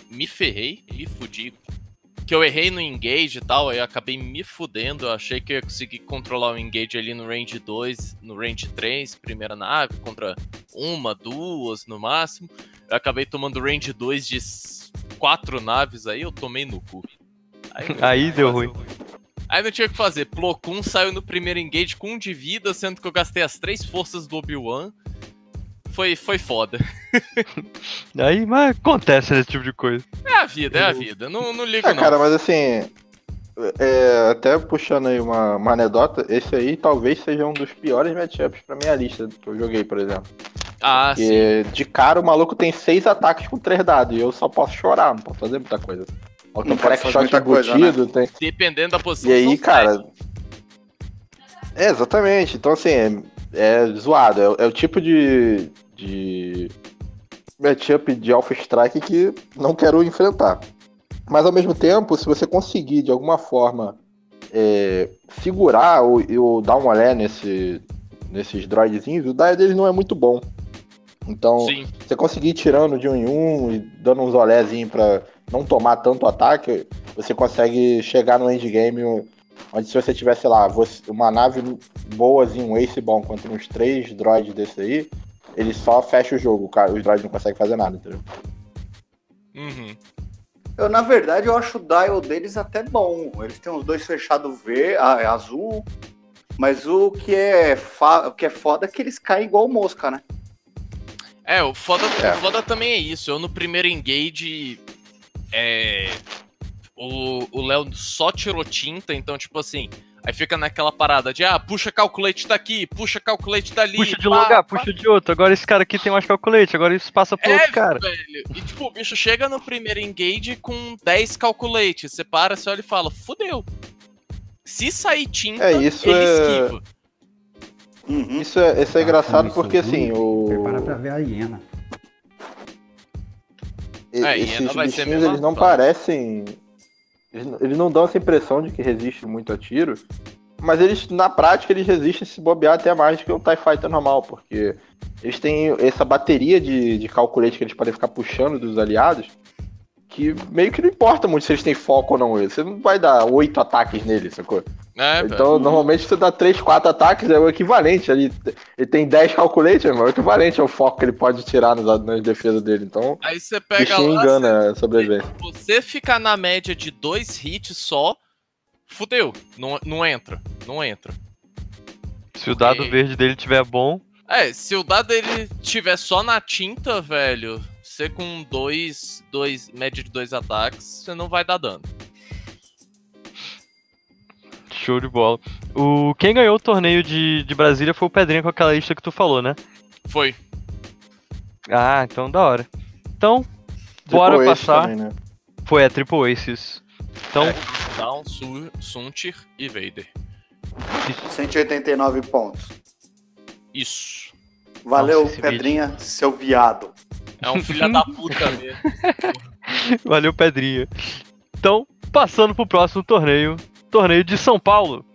me ferrei, me fudi. Que eu errei no engage e tal, aí eu acabei me fudendo. Eu achei que eu ia conseguir controlar o engage ali no range 2, no range 3, primeira nave, contra 1, 2 no máximo. Eu acabei tomando range 2 de 4 naves aí, eu tomei no cu. Aí deu ruim. Aí não tinha o que fazer. Plo Koon saiu no primeiro engage com 1 de vida, sendo que eu gastei as 3 forças do Obi-Wan. Foi foda. Aí, mas acontece esse tipo de coisa. É a vida. Não ligo não. Cara, mas assim, até puxando aí uma anedota, esse aí talvez seja um dos piores matchups pra minha lista que eu joguei, por exemplo. Ah, Porque de cara o maluco tem 6 ataques com 3 dados e eu só posso chorar, não posso fazer muita coisa. Não pode fazer muita coisa, embutido, tem... Dependendo da posição. E aí, são cara... sete. Exatamente. Então, assim, é zoado. É o tipo de matchup de Alpha Strike que não quero enfrentar. Mas, ao mesmo tempo, se você conseguir, de alguma forma, segurar ou dar um olé nesses droidzinhos, o daio deles não é muito bom. Então, Sim. você conseguir ir tirando de um em um e dando uns olézinhos pra não tomar tanto ataque, você consegue chegar no endgame onde, se você tiver, sei lá, uma nave boazinha, um ace bom contra uns 3 droids desse aí, ele só fecha o jogo, os droids não conseguem fazer nada, entendeu? Uhum. Na verdade, eu acho o dial deles até bom. Eles têm os dois fechados azul, mas o que é foda é que eles caem igual mosca, né? O foda também é isso. Eu no primeiro engage, o Léo só tirou tinta, então tipo assim, aí fica naquela parada de puxa calculate daqui, puxa calculate dali. Puxa de um lugar, puxa de outro. Agora esse cara aqui tem mais calculate, agora isso passa pro outro cara. Velho. E tipo, o bicho chega no primeiro engage com 10 calculates. Você para, você olha e fala, fudeu. Se sair tinta, ele esquiva. Uhum. Isso é engraçado porque, assim, Prepara pra ver a hiena. Esses vai ser bichinhos, mesmo eles não parecem... Eles não dão essa impressão de que resistem muito a tiro, mas eles, na prática, eles resistem se bobear até mais do que um TIE Fighter normal, porque eles têm essa bateria de calculete que eles podem ficar puxando dos aliados, que meio que não importa muito se eles têm foco ou não. Você não vai dar 8 ataques nele, sacou? Então, normalmente, você dá 3, 4 ataques, é o equivalente. Ele tem 10 calculetes, é o equivalente ao foco que ele pode tirar nas defesas dele. Então, aí você pega lá, engana a sobrevivência. Você ficar na média de 2 hits só, fudeu. Não entra. Se o dado verde dele tiver bom... se o dado dele tiver só na tinta, velho, você com média de 2 ataques, você não vai dar dano. Show de bola. Quem ganhou o torneio de Brasília foi o Pedrinha com aquela lista que tu falou, né? Foi. Então da hora. Então, bora passar. Também, né? Foi a Triple Ace isso. Então... Down, Suntir e Vader. 189 pontos. Isso. Valeu, Nossa, Pedrinha, seu viado. É um filho da puta mesmo. Valeu, Pedrinha. Então, passando pro próximo torneio de São Paulo.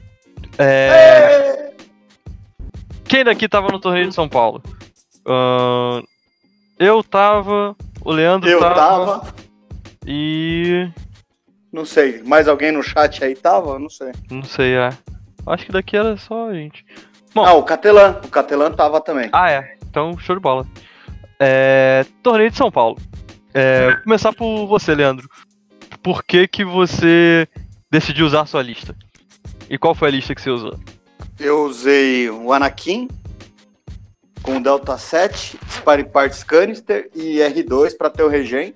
Quem daqui tava no torneio de São Paulo? Eu tava, o Leandro tava. E... Não sei, mais alguém no chat aí tava? Não sei. Não sei, acho que daqui era só a gente. Bom, o Catelan tava também. Então show de bola. Torneio de São Paulo. Vou começar por você, Leandro. Por que você decidiu usar a sua lista? E qual foi a lista que você usou? Eu usei o Anakin com o Delta 7, Spare Parts Canister e R2 para ter o regen.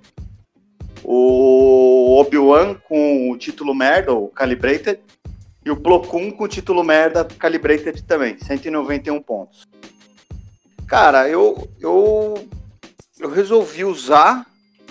O Obi-Wan com o título merda, o Calibrated. E o Plo Koon com o título merda, Calibrated também, 191 pontos. Cara, eu resolvi usar.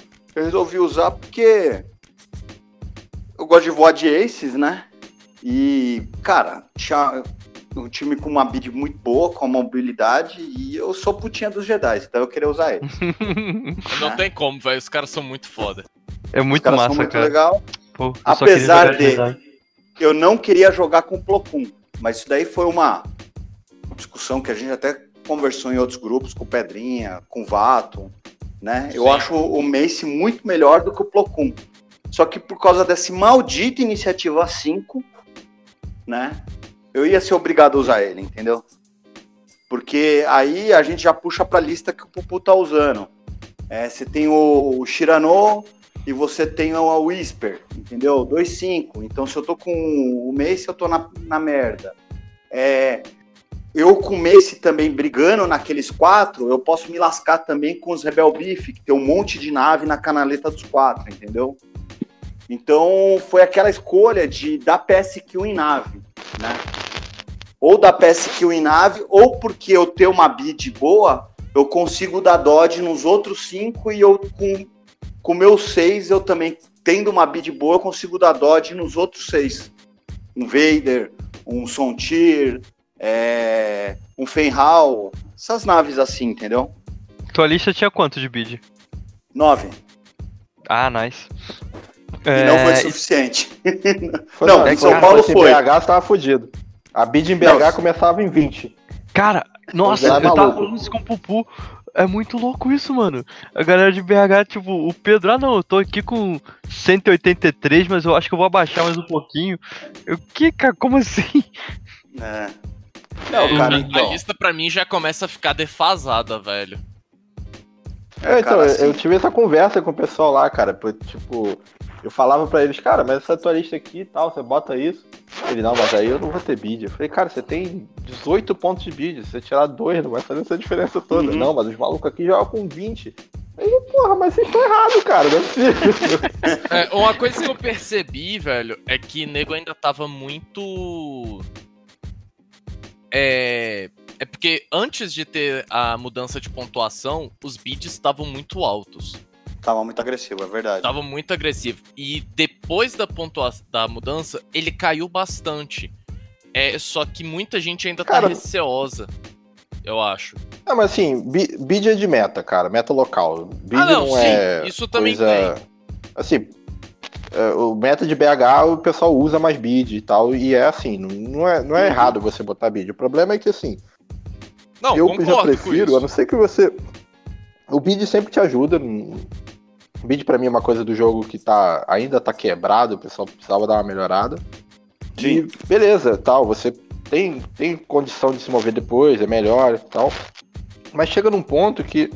Porque eu gosto de voar de aces, né? E, cara, tinha um time com uma build muito boa, com a mobilidade, e eu sou putinha dos Jedi, então eu queria usar ele. Não tem como, velho, os caras são muito foda. É muito os caras massa, são muito cara. legal. Pô, apesar de eu não queria jogar com o Plo Koon, mas isso daí foi uma discussão que a gente até conversou em outros grupos, com o Pedrinha, com o Vato. né? Eu Sim. acho o Mace muito melhor do que o Plo Koon. Só que por causa desse maldito iniciativa 5, né? Eu ia ser obrigado a usar ele, entendeu? Porque aí a gente já puxa pra lista que o Pupu tá usando. Você tem o Shirano e você tem o Whisper, entendeu? 2-5. Então se eu tô com o Mace, eu tô na merda. Eu com o Mace também brigando naqueles 4, eu posso me lascar também com os Rebel Beef, que tem um monte de nave na canaleta dos 4, entendeu? Então foi aquela escolha de dar PS Kill em nave, né? Ou dar PS Kill em nave, ou porque eu tenho uma bid boa, eu consigo dar dodge nos outros 5 e eu com o meu 6, eu também, tendo uma bid boa, eu consigo dar dodge nos outros 6. Um Vader, um Sontir, um Fenhal, essas naves assim, entendeu? Tua lista tinha quanto de bid? 9. Ah, nice. E não foi suficiente. Foi Não, em São Paulo se foi. Em BH você tava fudido. A bid em BH começava em 20. Cara, nossa, Zé eu tava maluco. falando isso com o Pupu. É muito louco isso, mano. A galera de BH, tipo, o Pedro, não, eu tô aqui com 183, mas eu acho que eu vou abaixar mais um pouquinho. Cara, como assim? Não, cara, A então. lista pra mim já começa a ficar defasada, velho. Então, cara, assim, eu tive essa conversa com o pessoal lá, cara. Tipo, eu falava pra eles, cara, mas essa tua lista aqui e tal, você bota isso. Ele, não, mas aí eu não vou ter bid. Eu falei, cara, você tem 18 pontos de bid. Se você tirar 2, não vai fazer essa diferença toda. Uhum. Não, mas os malucos aqui jogam com 20. Aí, porra, mas vocês estão errados, cara. Não é possível. Uma coisa que eu percebi, velho, é que nego ainda tava muito. É porque antes de ter a mudança de pontuação, os bids estavam muito altos. Tava muito agressivo, é verdade. Tava muito agressivo. E depois da mudança, ele caiu bastante. Só que muita gente ainda tá Cara, receosa, eu acho. Não, mas assim, bid é de meta, cara. Meta local. Bid não, não sim, é isso também coisa... tem. Assim, o meta de BH o pessoal usa mais bid e tal. E é assim, não é errado você botar bid. O problema é que assim, Não, eu concordo já com prefiro, isso. a não ser que você... O bid sempre te ajuda. O bid pra mim é uma coisa do jogo que ainda tá quebrado, o pessoal precisava dar uma melhorada. Sim. E beleza, tal, você tem condição de se mover depois, é melhor e tal. Mas chega num ponto que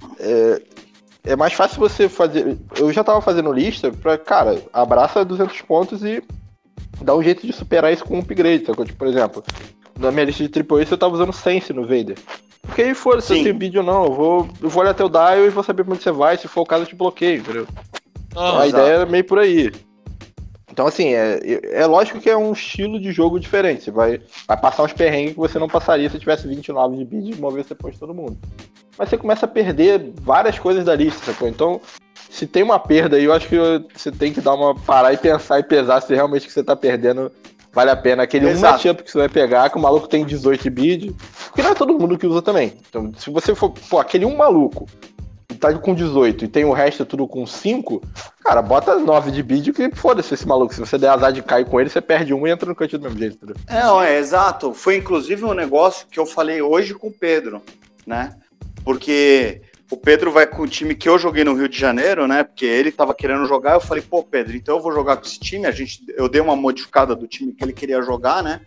é mais fácil você fazer... Eu já tava fazendo lista pra, cara, abraça 200 pontos e dá um jeito de superar isso com um upgrade, sacou? Tipo, por exemplo, na minha lista de Triple Ace eu tava usando Sense no Vader. Porque aí foda-se, se eu Sim. tenho vídeo ou não, eu vou olhar teu dial e vou saber pra onde você vai, se for o caso eu te bloqueio, entendeu? Então, a exato. ideia é meio por aí. Então, assim, é lógico que é um estilo de jogo diferente. Você vai passar uns perrengues que você não passaria se tivesse 29 de bid e mover depois de todo mundo. Mas você começa a perder várias coisas da lista, sacou? Então, se tem uma perda aí, eu acho que você tem que parar e pensar e pesar se realmente o que você tá perdendo vale a pena. Aquele Exato. matchup que você vai pegar, que o maluco tem 18 de bid, porque não é todo mundo que usa também. Então, se você for, aquele maluco tá com 18 e tem o resto tudo com 5, cara, bota 9 de bid que foda-se esse maluco. Se você der azar de cair com ele, você perde um e entra no cantinho do mesmo jeito, entendeu? Exato. Foi inclusive um negócio que eu falei hoje com o Pedro, né? Porque o Pedro vai com o time que eu joguei no Rio de Janeiro, né? Porque ele tava querendo jogar, eu falei, pô, Pedro, então eu vou jogar com esse time. Eu dei uma modificada do time que ele queria jogar, né?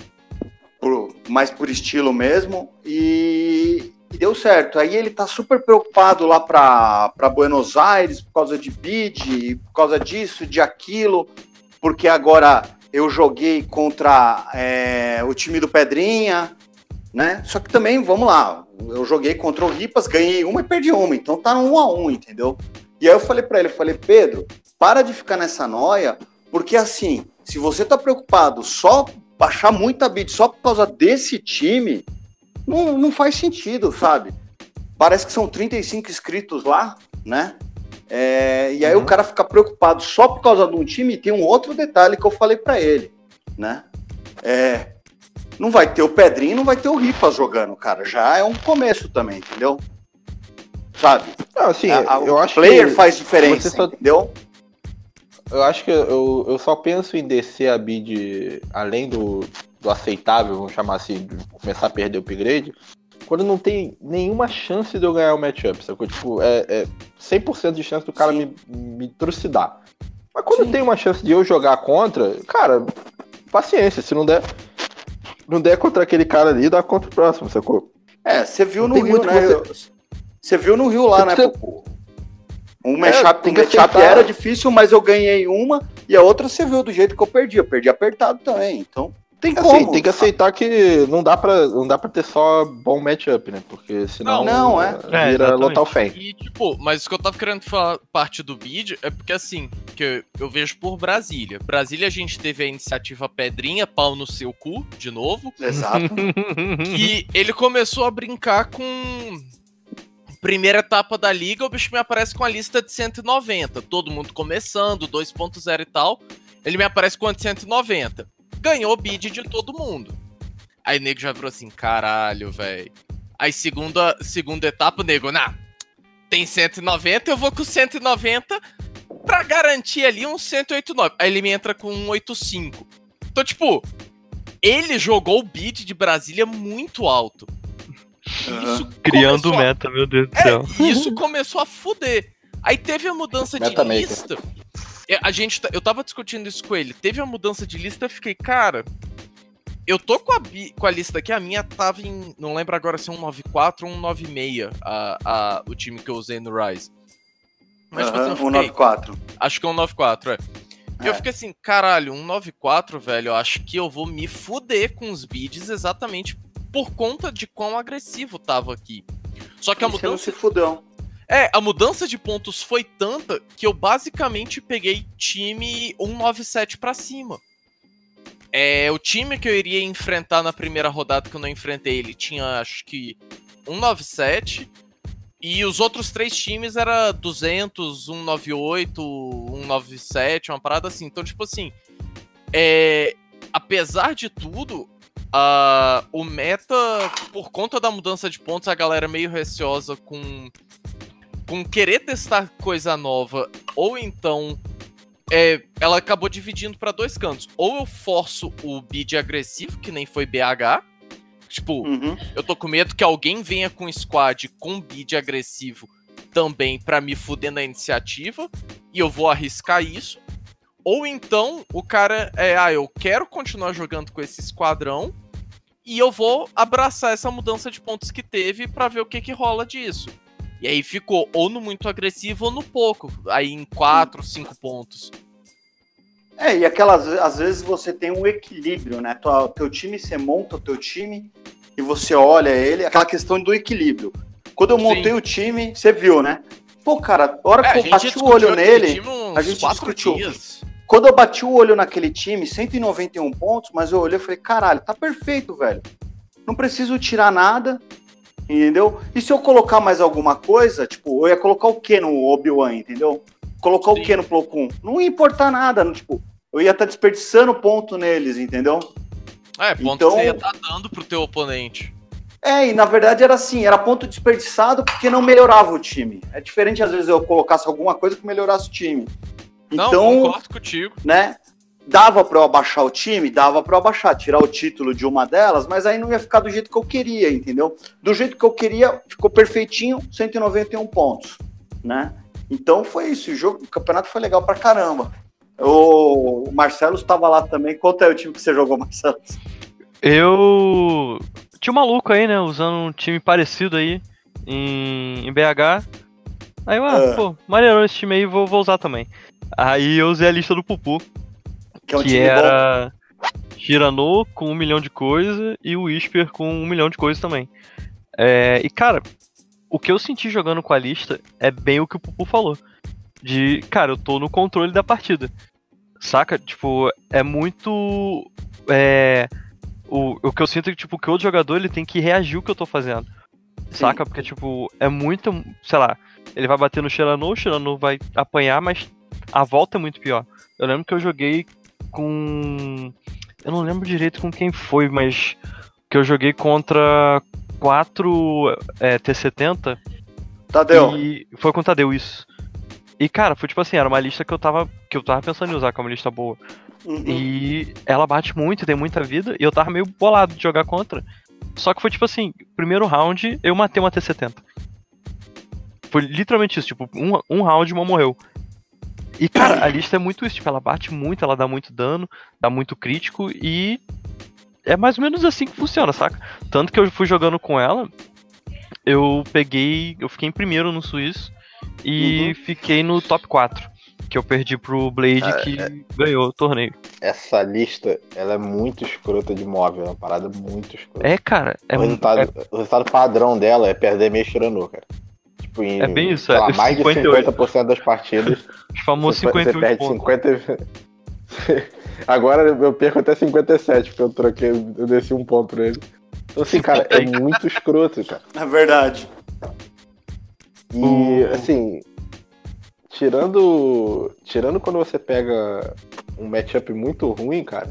Mais por estilo mesmo. E deu certo. Aí ele tá super preocupado lá pra Buenos Aires por causa de bid, por causa disso, de aquilo, porque agora eu joguei contra o time do Pedrinha, né? Só que também, vamos lá, eu joguei contra o Ripas, ganhei uma e perdi uma, então tá no 1-1, entendeu? E aí eu falei pra ele, Pedro, para de ficar nessa noia, porque assim, se você tá preocupado só baixar muita bid só por causa desse time, não faz sentido, sabe? Parece que são 35 inscritos lá, né? E aí o cara fica preocupado só por causa de um time. E tem um outro detalhe que eu falei pra ele, né? Não vai ter o Pedrinho, não vai ter o Ripas jogando, cara. Já é um começo também, entendeu? Sabe? Não, assim, eu acho o player que faz diferença, você só... entendeu? Eu acho que eu só penso em descer a bid além do aceitável, vamos chamar assim, de começar a perder o upgrade, quando não tem nenhuma chance de eu ganhar o matchup, sacou? Tipo, é 100% de chance do cara me trucidar. Mas quando tem uma chance de eu jogar contra, cara, paciência, se não der contra aquele cara ali, dá contra o próximo, sacou? Você viu Não no tem Rio, muito né? Você viu no Rio lá, né? Um matchup tem que matchup aceitar. era difícil, mas eu ganhei uma, e a outra você viu do jeito que eu perdi. Eu perdi apertado também, então tem Assim, como. tem que aceitar que não dá pra ter só bom matchup, né? Porque senão Não, vira exatamente. Lotal Fan. E, tipo, mas o que eu tava querendo falar parte do bid é porque, assim, que eu vejo por Brasília. Brasília a gente teve a iniciativa Pedrinha, pau no seu cu, de novo. Exato. E ele começou a brincar com primeira etapa da liga, o bicho me aparece com a lista de 190. Todo mundo começando, 2.0 e tal. Ele me aparece com a de 190. Ganhou o bid de todo mundo. Aí o nego já virou assim, caralho, velho. Aí segunda etapa, o nego, tem 190, eu vou com 190 pra garantir ali um 189. Aí ele me entra com um 85. Então, tipo, ele jogou o bid de Brasília muito alto. Isso Criando meta, meu Deus do céu. E isso começou a fuder. Aí teve a mudança de Metamaker. lista. Eu tava discutindo isso com ele. Teve a mudança de lista, eu fiquei, cara, eu tô com a lista aqui, a minha tava em, não lembro agora se é 194 ou 196, o time que eu usei no Rise. Mas tipo assim, eu fiquei, 194. acho que é 194, Eu fiquei assim, caralho, 194, velho, eu acho que eu vou me fuder com os bids exatamente por conta de quão agressivo tava aqui. Só que a Você não mudança... se fudeu. a mudança de pontos foi tanta que eu basicamente peguei time 197 pra cima. O time que eu iria enfrentar na primeira rodada que eu não enfrentei, ele tinha acho que 197 e os outros 3 times era 200, 198, 197, uma parada assim. Então, tipo assim, apesar de tudo, o meta, por conta da mudança de pontos, a galera meio receosa com querer testar coisa nova, ou então ela acabou dividindo pra 2 cantos. Ou eu forço o bid agressivo, que nem foi BH. Tipo, eu tô com medo que alguém venha com squad com bid agressivo também pra me fuder na iniciativa, e eu vou arriscar isso. Ou então o cara eu quero continuar jogando com esse esquadrão e eu vou abraçar essa mudança de pontos que teve pra ver o que rola disso. E aí ficou ou no muito agressivo ou no pouco. Aí em 4, 5 pontos. E aquelas, às vezes você tem um equilíbrio, né? Teu time, você monta o teu time e você olha ele, aquela questão do equilíbrio. Quando eu montei o time, você viu, né? Pô, cara, a hora que eu bati o olho nele, a gente discutiu. Quando eu bati o olho naquele time, 191 pontos, mas eu olhei e falei, caralho, tá perfeito, velho. Não preciso tirar nada. Entendeu? E se eu colocar mais alguma coisa, tipo, eu ia colocar o que no Obi-Wan, entendeu? Colocar o que no Plo Koon? Não ia importar nada, tipo, eu ia estar desperdiçando ponto neles, entendeu? Ponto então, que você ia estar dando pro teu oponente. E na verdade era assim, era ponto desperdiçado porque não melhorava o time. É diferente às vezes eu colocasse alguma coisa que melhorasse o time. Não, então, concordo contigo. Né? Dava pra eu abaixar o time? Dava pra eu abaixar, tirar o título de uma delas, mas aí não ia ficar do jeito que eu queria, entendeu? Do jeito que eu queria, ficou perfeitinho, 191 pontos, né? Então foi isso, o campeonato foi legal pra caramba. O Marcelo estava lá também. Qual é o time que você jogou, Marcelo? Eu tinha um maluco aí, né, usando um time parecido aí em BH. Aí eu, pô, maneiro esse time aí, vou usar também. Aí eu usei a lista do Pupu. Que, que era Shirano com 1 milhão de coisa e o Whisper com 1 milhão de coisa também. E cara, o que eu senti jogando com a lista é bem o que o Pupu falou. De, cara, eu tô no controle da partida. Saca? Tipo, é muito... O que eu sinto é que, tipo, que o outro jogador ele tem que reagir ao que eu tô fazendo. Sim. Saca? Porque, tipo, é muito... Sei lá, ele vai bater no Shirano, o Shirano vai apanhar, mas a volta é muito pior. Eu lembro que eu joguei com... Eu não lembro direito com quem foi, mas... Que eu joguei contra 4 T70. Tadeu. E foi com o Tadeu, isso. E, cara, foi tipo assim, era uma lista que eu tava pensando em usar, que é uma lista boa. Uhum. E ela bate muito, tem muita vida, e eu tava meio bolado de jogar contra. Só que foi tipo assim, primeiro round eu matei uma T-70. Foi literalmente isso, tipo, um round uma morreu. E cara, a lista é muito isso, tipo, ela bate muito, ela dá muito dano, dá muito crítico e é mais ou menos assim que funciona, saca? Tanto que eu fui jogando com ela, eu fiquei em primeiro no suíço e fiquei no top 4. Que eu perdi pro Blade, que ganhou o torneio. Essa lista, ela é muito escrota de móvel, é uma parada muito escrota. É, cara. O resultado padrão dela é perder meio Shiranui, cara. Tipo, é bem isso, sei lá, mais de 50% das partidas. Os famosos 58 você perde pontos. 50... Agora eu perco até 57, porque eu desci um ponto nele. Então assim, cara, é muito escroto, cara. É verdade. E, assim, tirando quando você pega um matchup muito ruim, cara,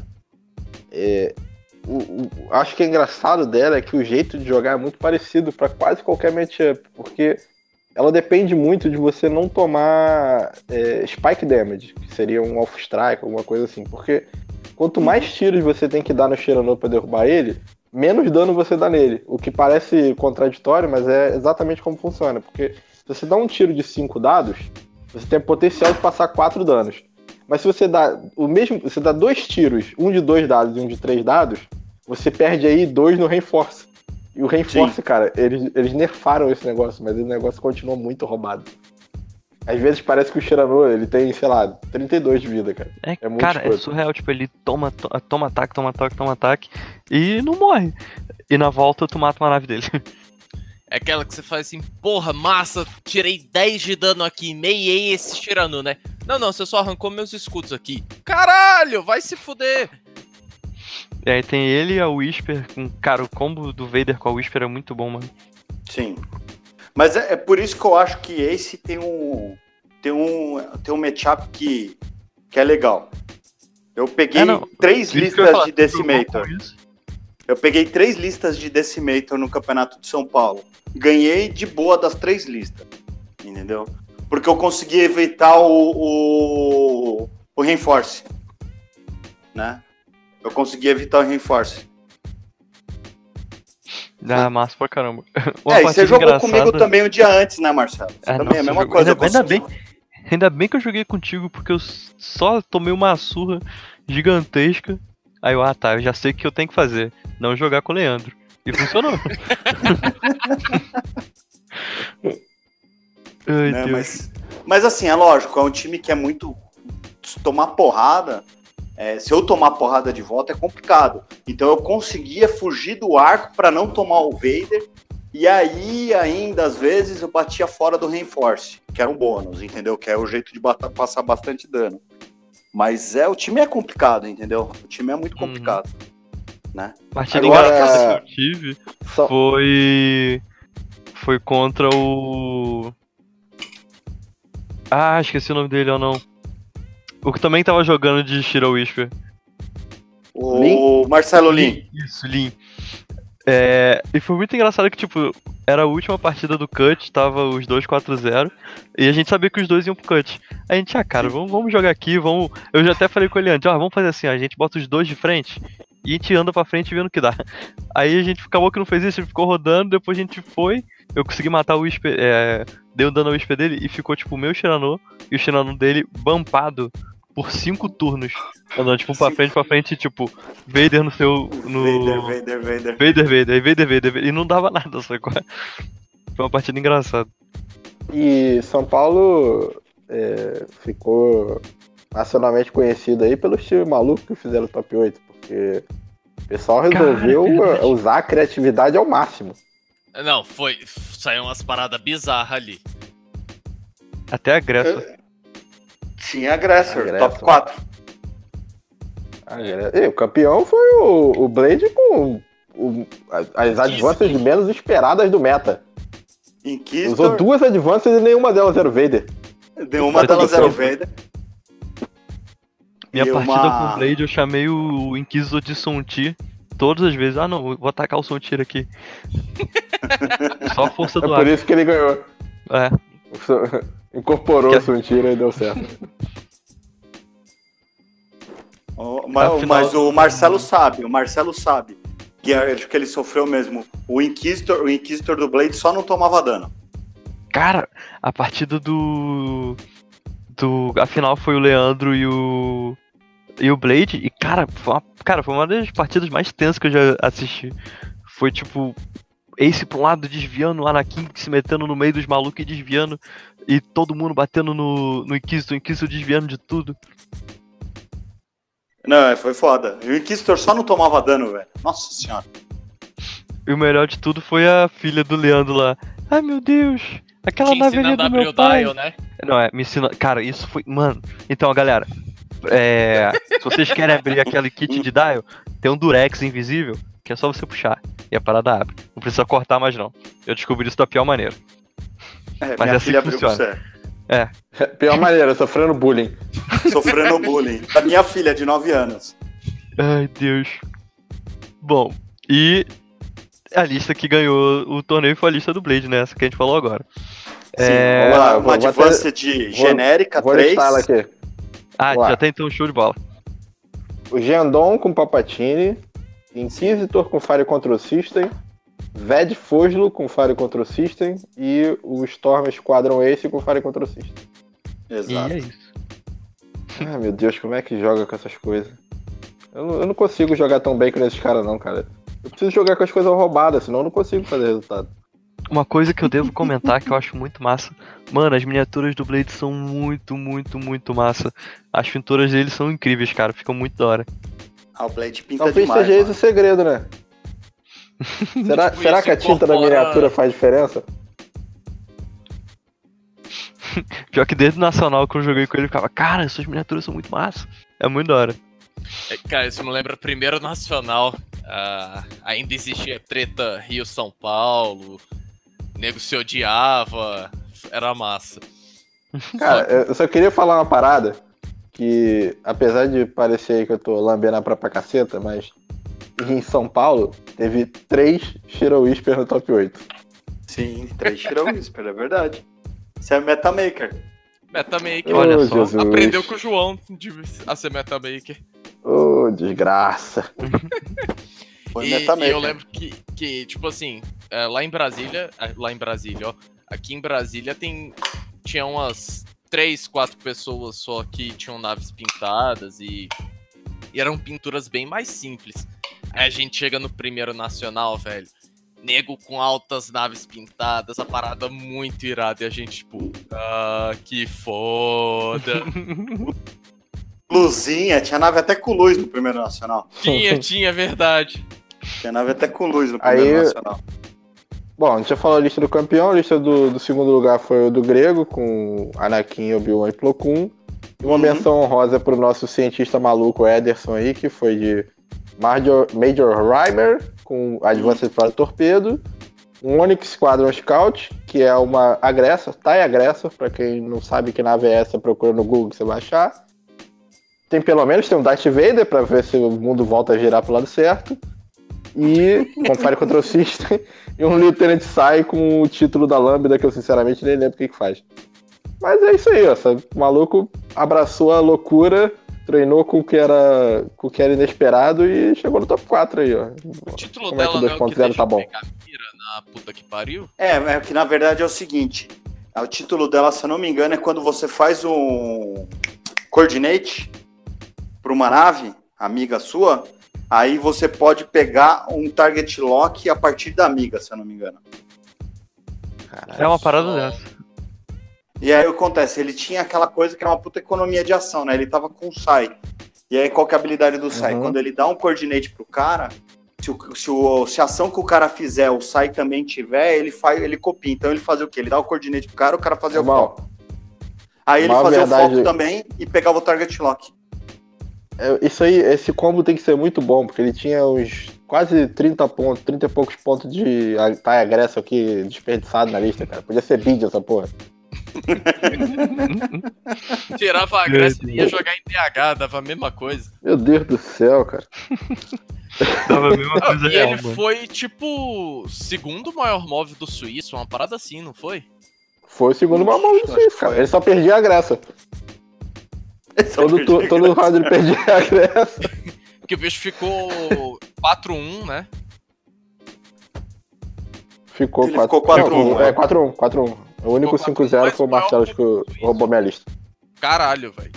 acho que é engraçado dela é que o jeito de jogar é muito parecido pra quase qualquer matchup, porque ela depende muito de você não tomar spike damage, que seria um off strike, alguma coisa assim, porque quanto mais tiros você tem que dar no Shiranui pra derrubar ele, menos dano você dá nele, o que parece contraditório, mas é exatamente como funciona, porque se você dá um tiro de 5 dados, você tem o potencial de passar 4 danos. Mas se você dá você dá 2 tiros, um de 2 dados e um de 3 dados, você perde aí 2 no Reinforce. E o Reinforce, cara, eles nerfaram esse negócio, mas esse negócio continua muito roubado. Às vezes parece que o Shiranui, ele tem, sei lá, 32 de vida, cara. É muito cara, escroto. É surreal, tipo, ele toma ataque e não morre. E na volta tu mata uma nave dele. É aquela que você faz assim, porra, massa, tirei 10 de dano aqui, meiei esse Shiranui, né? Não, você só arrancou meus escudos aqui. Caralho, vai se fuder! E aí tem ele e a Whisper, cara, o combo do Vader com a Whisper é muito bom, mano. Sim. Mas é por isso que eu acho que esse tem um matchup que é legal. Eu peguei 3 listas de Decimator. Eu peguei 3 listas de Decimator no Campeonato de São Paulo. Ganhei de boa das 3 listas. Entendeu? Porque eu consegui evitar o Reinforce. Né? Eu consegui evitar o Reinforce. Ah, massa pra caramba. E você jogou comigo também um dia antes, né, Marcelo? Também é a mesma coisa. Ainda bem que eu joguei contigo, porque eu só tomei uma surra gigantesca. Aí eu já sei o que eu tenho que fazer. Não jogar com o Leandro. E funcionou. Ai, né, mas assim, é lógico, é um time que é muito... Tomar porrada... se eu tomar porrada de volta é complicado. Então eu conseguia fugir do arco para não tomar o Vader. E aí, ainda, às vezes, eu batia fora do Reinforce, que era um bônus, entendeu? Que é o jeito de passar bastante dano. Mas o time é complicado, entendeu? O time é muito complicado. Né? A partida engraçada que eu tive foi contra o... Ah, esqueci o nome dele ou não. O que também tava jogando de Shiro Whisper. O Marcelo Lin. Isso, Lin. E foi muito engraçado que, tipo, era a última partida do Cut, tava os dois 4-0, e a gente sabia que os dois iam pro Cut. A gente, cara, vamos jogar aqui, vamos... Eu já até falei com ele antes, vamos fazer assim, a gente bota os dois de frente, e a gente anda pra frente vendo o que dá. Aí a gente acabou que não fez isso, ele ficou rodando, depois a gente foi, eu consegui matar o Whisper, dei um dano ao Whisper dele, e ficou, tipo, o meu Shiranui, e o Shiranui dele bumpado por 5 turnos. Andando, tipo, pra frente, tipo, Vader no seu... Vader. E não dava nada, sacou? Foi uma partida engraçada. E São Paulo ficou nacionalmente conhecido aí pelos times malucos que fizeram o top 8, porque o pessoal resolveu usar a criatividade ao máximo. Não, saiu umas paradas bizarras ali. Até a Grécia. Tinha Aggressor, top 4. O campeão foi o Blade com as advances menos esperadas do meta. Inquisitor. Usou 2 advances e nenhuma delas era o Vader. Nenhuma delas era o Vader. Minha partida com o Blade, eu chamei o Inquisitor de Sontir todas as vezes. Não, vou atacar o Sontir aqui. Só a força do ar. Por isso que ele ganhou. Incorporou o Sontir e deu certo. Mas o Marcelo sabe que acho que ele sofreu mesmo. O Inquisitor do Blade só não tomava dano. Cara, a partida a final foi o Leandro e o Blade. E, cara, foi uma das partidas mais tensas que eu já assisti. Foi tipo, Ace pra um lado desviando, o Anakin se metendo no meio dos malucos e desviando. E todo mundo batendo no Inquisitor, o Inquisitor desviando de tudo. Não, foi foda. E o Inquisitor só não tomava dano, velho. Nossa senhora. E o melhor de tudo foi a filha do Leandro lá. Ai, meu Deus. Aquela Te nave ali ensinando a do abrir meu o pai. dial, né? Não, me ensina. Cara, isso foi. Mano. Então, galera. Se vocês querem abrir aquele kit de dial, tem um Durex invisível que é só você puxar. E a parada abre. Não precisa cortar mais, não. Eu descobri isso da pior maneira. Mas Minha é assim filha que abriu pra funciona. você. Pior maneira, sofrendo bullying. Sofrendo bullying. Da minha filha, de 9 anos. Ai, Deus. Bom, e a lista que ganhou o torneio foi a lista do Blade, né? Essa que a gente falou agora. Sim, vamos lá, uma advance genérica, vou 3. listá-la aqui. Ah, Vamos lá. já tem então um show de bola. O Gendon com Palpatine, Inquisitor com Fire Control System, Ved Foslo com Fire Control System e o Storm Squadron Ace com Fire Control System. Exato. E é isso. Ai, meu Deus, como é que joga com essas coisas? Eu não consigo jogar tão bem com esses caras, não, cara. Eu preciso jogar com as coisas roubadas, senão eu não consigo fazer resultado. Uma coisa que eu devo comentar que eu acho muito massa. Mano, as miniaturas do Blade são muito, muito, muito massa. As pinturas deles são incríveis, cara. Ficam muito da hora. Ah, o Blade pinta Talvez demais. seja esse o segredo, né? Será que a tinta da miniatura faz diferença? Pior que desde o Nacional que eu joguei com ele, eu ficava, cara, essas miniaturas são muito massa. É muito da hora. Cara, isso me lembra primeiro Nacional. Ainda existia treta Rio-São Paulo. Nego se odiava. Era massa. Cara, eu só queria falar uma parada que, apesar de parecer aí que eu tô lambendo a própria caceta, mas em São Paulo teve 3 Shiro Whisper no top 8. Sim, 3 Shiro Whisper, é verdade. Isso é Metamaker. Metamaker. Olha Ô, só. Jesus. Aprendeu com o João a ser Metamaker. Ô, desgraça. Foi E Metamaker. eu lembro que tipo assim, lá em Brasília, ó, aqui em Brasília tinha umas 3, 4 pessoas só que tinham naves pintadas e eram pinturas bem mais simples. Aí a gente chega no primeiro nacional, velho, nego com altas naves pintadas, a parada muito irada e a gente tipo, que foda. Luzinha, tinha nave até com luz no primeiro nacional. Tinha, verdade. Tinha nave até com luz no primeiro Aí- nacional. Bom, a gente já falou a lista do campeão, a lista do segundo lugar foi o do Grego, com Anakin, Obi-Wan e Plo Koon. E uma menção honrosa pro nosso cientista maluco Ederson aí, que foi de Major Rhymer, com Advanced para Torpedo. Um Onyx Squadron Scout, que é uma Aggressor, TIE Aggressor, pra quem não sabe que nave é essa, procura no Google que você vai achar. Tem um Darth Vader, pra ver se o mundo volta a girar pro lado certo. E com Fire Control System. E um Lieutenant Sai com o título da Lambda, que eu sinceramente nem lembro o que faz. Mas é isso aí, ó. O maluco abraçou a loucura, treinou com o que era inesperado e chegou no top 4 aí, ó. O título Como é que dela o não é o que 2.0 deixa tá bom? pegar mira na puta que pariu? É que na verdade é o seguinte. O título dela, se eu não me engano, é quando você faz um coordinate para uma nave, amiga sua, aí você pode pegar um target lock a partir da amiga, se eu não me engano. É uma parada Só- dessa. E aí o que acontece? Ele tinha aquela coisa que era uma puta economia de ação, né? Ele tava com o Sai. E aí qual que é a habilidade do Sai? Uhum. Quando ele dá um coordinate pro cara, se a ação que o cara fizer, o Sai também tiver, ele copia. Então ele fazia o quê? Ele dá o coordinate pro cara, o cara fazia o Irmão, foco. Aí ele na fazia o verdade- foco também e pegava o target lock. Isso aí, esse combo tem que ser muito bom, porque ele tinha uns quase 30 pontos, 30 e poucos pontos de TIE Aggressor aqui desperdiçado na lista, cara. Podia ser bid essa porra. Tirava a graça e ia jogar em DH, dava a mesma coisa. Meu Deus do céu, cara. Tava a mesma coisa E real, ele mano. foi, tipo, segundo maior móvel do Suíço, uma parada assim, não foi? Foi o segundo maior mão do Suíço, cara. Ele só perdia a graça. Todo round ele perdia a graça. Porque o bicho ficou 4-1, né? Ficou Ele ficou 4-1, É, 4-1, 4-1. O único Ficou 5-0 4-1, foi o mas Marcelo foi que o- roubou minha lista. Caralho, velho.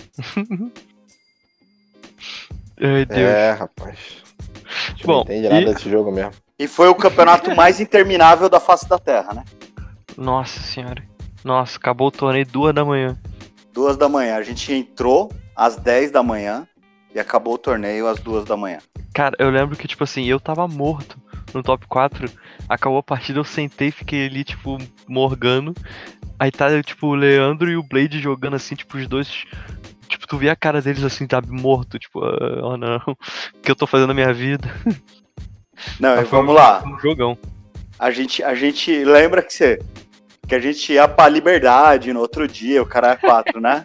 Ai, Deus. É, rapaz. A gente Bom, não entende nada e- desse jogo mesmo. E foi o campeonato mais interminável da face da Terra, né? Nossa senhora. Nossa, acabou o torneio 2 da manhã. 2 da manhã. A gente entrou às 10 da manhã e acabou o torneio às 2 da manhã. Cara, eu lembro que, tipo assim, eu tava morto no top 4. Acabou a partida, eu sentei, fiquei ali, tipo, morgando. Aí tá, tipo, o Leandro e o Blade jogando assim, tipo, os dois. Tipo, tu vê a cara deles assim, tá morto, tipo, oh não, o que eu tô fazendo na minha vida? Não, e Mas foi vamos lá. Um jogão. A gente lembra que a gente ia pra Liberdade no outro dia, o cara é 4, né?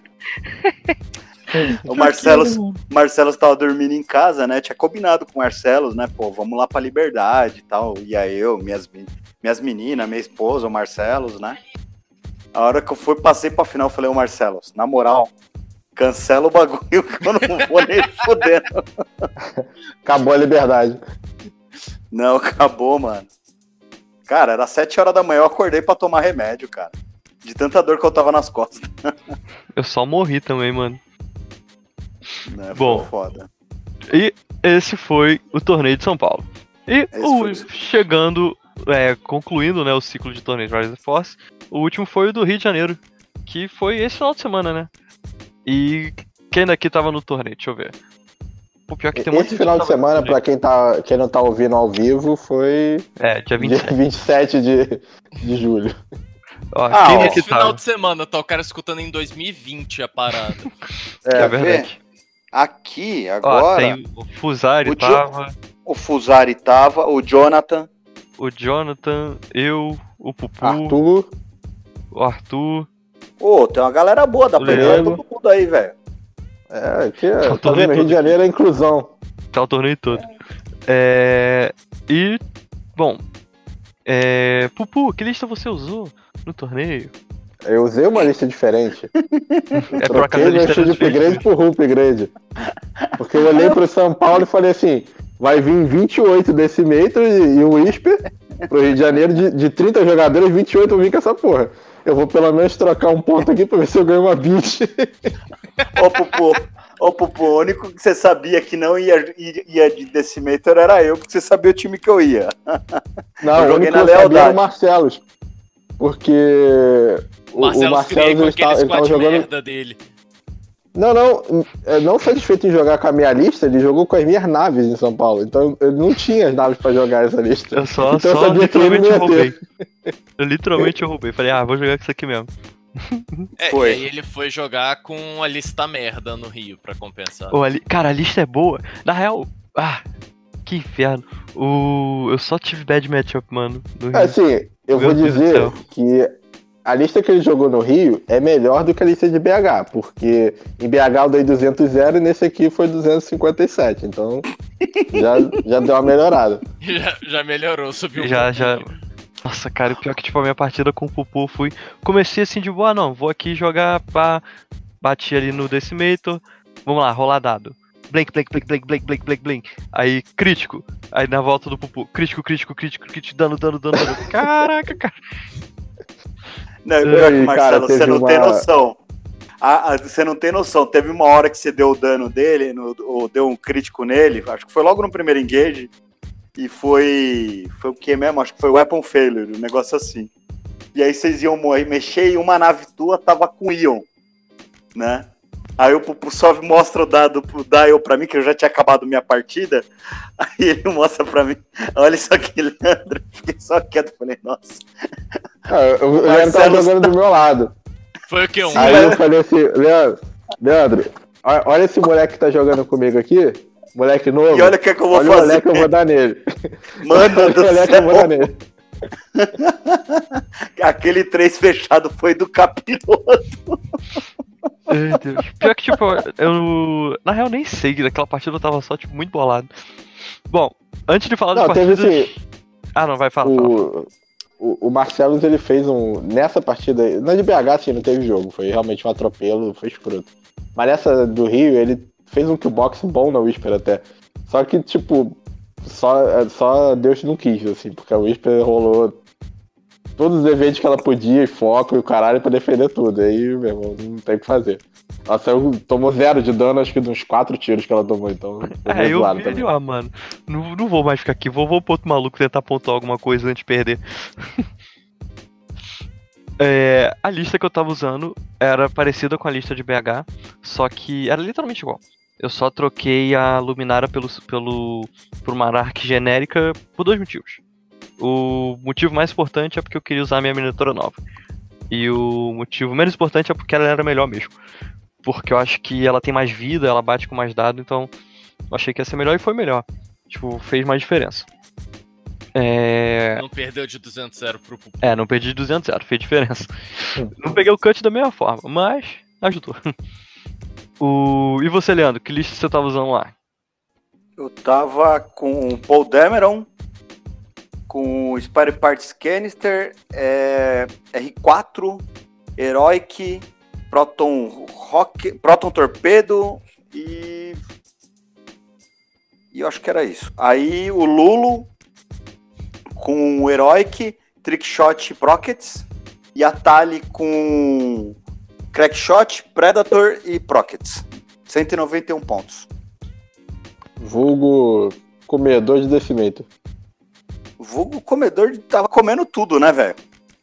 O Marcelo estava dormindo em casa, né? Tinha combinado com o Marcelo, né? Pô, vamos lá pra Liberdade e tal. E aí eu, minhas meninas, minha esposa, o Marcelo, né? A hora que eu passei pra final, eu falei, ô Marcelo, na moral, cancela o bagulho que eu não vou nem fodendo. Acabou a liberdade. Não, acabou, mano. Cara, era 7 horas da manhã, eu acordei pra tomar remédio, cara. De tanta dor que eu tava nas costas. Eu só morri também, mano. Né? Bom. Foi foda. E esse foi o torneio de São Paulo. E chegando, concluindo, né, o ciclo de torneios de Rise of Force, o último foi o do Rio de Janeiro, que foi esse final de semana, né? E quem daqui tava no torneio? Deixa eu ver. Pô, pior que tem Esse final de semana, pra quem não tá ouvindo ao vivo, foi dia dia 27. 27 de julho. Ó, Ah, quem ó, daqui Esse final tava? de semana, tá o cara escutando em 2020 a parada. É Quer verdade. Aqui, Ó, agora, tem o Fusari o tava, o Fusari tava, o Jonathan, o Jonathan, eu, o Pupu, Arthur, o Arthur. Ô, tem uma galera boa, dá O pra entrar Leandro. todo mundo aí, velho. aqui, Tá tá vendo? Rio de Janeiro é inclusão. Tá o torneio todo. E, bom, Pupu, que lista você usou no torneio? Eu usei uma lista diferente. É por acaso Troquei a meu lista estilo de era diferente. upgrade por upgrade. Porque eu olhei pro São Paulo e falei assim, vai vir 28 Decimator e um Whisper pro Rio de Janeiro de 30 jogadores, 28 eu vim com essa porra. Eu vou pelo menos trocar um ponto aqui pra ver se eu ganho uma beat. Ô, Pupu, o único que você sabia que não ia de Decimator era eu, porque você sabia o time que eu ia. Não, Eu o joguei único na que eu sabia era lealdade. o Marcelos. Porque o Marcelo criei Marcelos com ele aquele tava squad jogando. merda dele. Não satisfeito em jogar com a minha lista, ele jogou com as minhas naves em São Paulo. Então ele não tinha as naves pra jogar essa lista. Eu só então eu sabia que ele literalmente não ia roubei. ter. Eu literalmente roubei. Falei, vou jogar com isso aqui mesmo. Foi. E aí ele foi jogar com a lista merda no Rio pra compensar. Cara, a lista é boa. Na real, que inferno. Eu só tive bad matchup, mano. No Rio. Assim, eu Meu vou Deus do dizer céu. que a lista que ele jogou no Rio é melhor do que a lista de BH, porque em BH eu dei 200-0 e nesse aqui foi 257, então já deu uma melhorada. Já melhorou, subiu um Já. pouquinho. Nossa, cara, o pior é que, tipo, a minha partida com o Pupu comecei assim de boa, não. Vou aqui jogar pra. Bati ali no Decimator. Vamos lá, rolar dado. Blank. Aí, crítico. Aí na volta do Pupu. Crítico, dano. Caraca, cara. Não, pior que, Aí, cara, Marcelo, você teve não tem noção. Você não tem noção. Teve uma hora que você deu o dano dele, ou deu um crítico nele, acho que foi logo no primeiro engage, e foi o que mesmo? Acho que foi Weapon Failure, um negócio assim. E aí vocês iam mexer e uma nave tua tava com Ion, né? Aí o Pupu só mostra o dado pro Dial pra mim, que eu já tinha acabado minha partida. Aí ele mostra pra mim, olha isso aqui, Leandro. Fiquei só quieto, falei, nossa. O Leandro tava jogando do meu lado. Foi o quê? Sim, Aí eu falei assim, Leandro, olha esse moleque que tá jogando comigo aqui, moleque novo. E olha o que é que eu vou olha fazer. o moleque que eu vou dar nele. Mano Olha do o moleque que eu vou dar nele. Aquele 3 fechado foi do capiroto. Meu Deus. Pior que, tipo, eu. Na real, nem sei. Daquela partida eu tava só, tipo, muito bolado. Bom, antes de falar das Não, teve partidas. assim, Não, vai, fala. o Marcelo, ele fez nessa partida, na de BH, assim, não teve jogo, foi realmente um atropelo, foi escroto. Mas nessa do Rio, ele fez um killbox bom na Whisper até. Só que, tipo, só Deus não quis, assim, porque a Whisper rolou todos os eventos que ela podia, e foco e o caralho pra defender tudo. Aí, meu irmão, não tem o que fazer. Ela tomou 0 de dano, acho que dos 4 tiros que ela tomou, então. Eu vi ele, mano. Não vou mais ficar aqui, vou pro outro maluco tentar pontuar alguma coisa antes de perder. A lista que eu tava usando era parecida com a lista de BH, só que era literalmente igual. Eu só troquei a luminária por uma arc genérica por 2 motivos. O motivo mais importante é porque eu queria usar a minha miniatura nova. E o motivo menos importante é porque ela era melhor mesmo. Porque eu acho que ela tem mais vida, ela bate com mais dado, então eu achei que ia ser melhor e foi melhor. Tipo, fez mais diferença. Não perdeu de 200-0 pro Pupu. Não perdi de 200-0, fez diferença. Não peguei o cut da mesma forma, mas ajudou. E você, Leandro, que lista você tava usando lá? Eu tava com o Paul Dameron, com o Spare Parts Canister, R4, Heroic, Proton Torpedo e eu acho que era isso. Aí o Lulu com o Heroic, Trickshot Prockets e a Tali com Crackshot, Predator e Prockets. 191 pontos. Vulgo comedor de decimento. Vulgo comedor tava comendo tudo, né, velho?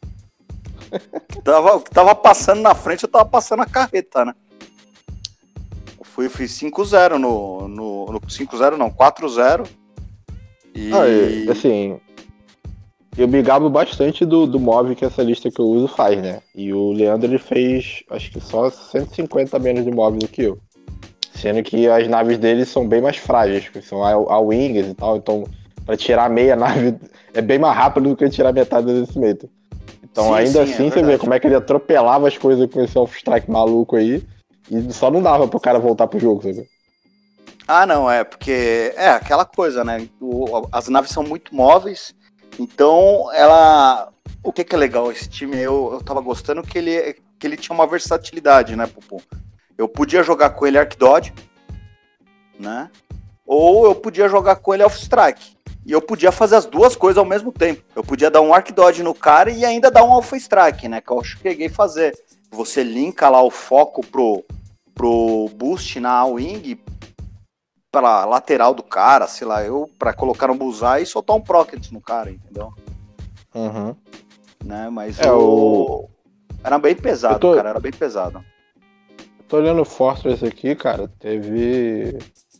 que tava passando na frente, eu tava passando a carreta, né? Eu fiz 5-0 no 5-0 não, 4-0. E assim, eu me gabo bastante do mob que essa lista que eu uso faz, né? E o Leandro, ele fez, acho que só 150 menos de mob do que eu. Sendo que as naves dele são bem mais frágeis, porque são a wings e tal, então pra tirar meia nave é bem mais rápido do que tirar metade do decimento. Então sim, você vê como é que ele atropelava as coisas com esse off-strike maluco aí, e só não dava pro cara voltar pro jogo, sabe? Não, porque aquela coisa, né? As naves são muito móveis, então o que é legal esse time, eu tava gostando que ele tinha uma versatilidade, né, Pupu? Eu podia jogar com ele Arc Dodge, né? Ou eu podia jogar com ele Off-Strike. E eu podia fazer as duas coisas ao mesmo tempo. Eu podia dar um Arc Dodge no cara e ainda dar um Alpha Strike, né? Que eu cheguei a fazer. Você linka lá o foco pro boost na wing, pra lateral do cara, sei lá, pra colocar no bullseye e soltar um Procket no cara, entendeu? Uhum. Né? Mas era bem pesado, cara, era bem pesado. Tô olhando o Fortress aqui, cara, teve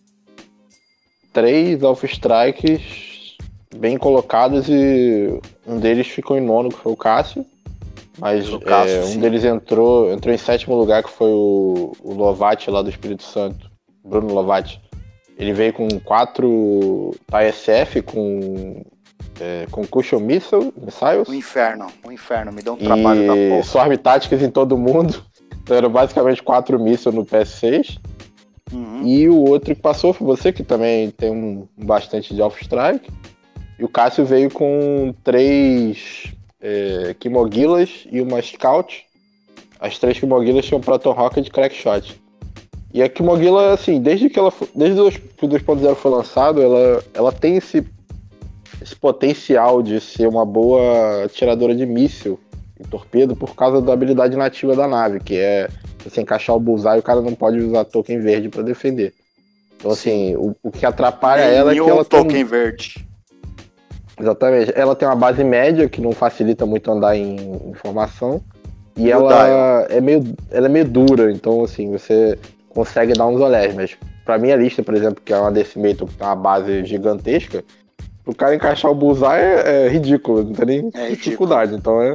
3 Alpha Strikes bem colocados e um deles ficou em 9º, que foi o Cássio. Mas um deles entrou em 7º lugar, que foi o Lovati lá do Espírito Santo, Bruno Lovati. Ele veio com 4 TSF com Cushion Missiles. O inferno, me deu um trabalho da porra. E Swarm Tactics em todo mundo. Então eram basicamente 4 mísseis no PS6. Uhum. E o outro que passou foi você, que também tem bastante de Off-Strike. E o Cássio veio com 3 Kimogilas e uma Scout. As 3 Kimogilas tinham Proton Rocket e Crackshot. E a Kimogila, assim, desde que o 2.0 foi lançado, ela tem esse potencial de ser uma boa atiradora de míssil e torpedo por causa da habilidade nativa da nave, que é você encaixar o bullseye e o cara não pode usar token verde pra defender. Então, assim, o que atrapalha ela é que ela tem token verde. Exatamente. Ela tem uma base média que não facilita muito andar em formação. E ela é meio dura, então, assim, você consegue dar uns olés. Mas pra minha lista, por exemplo, que é uma Decimator que tem uma base gigantesca, o cara encaixar o bullseye é ridículo, não tem nem dificuldade. Então é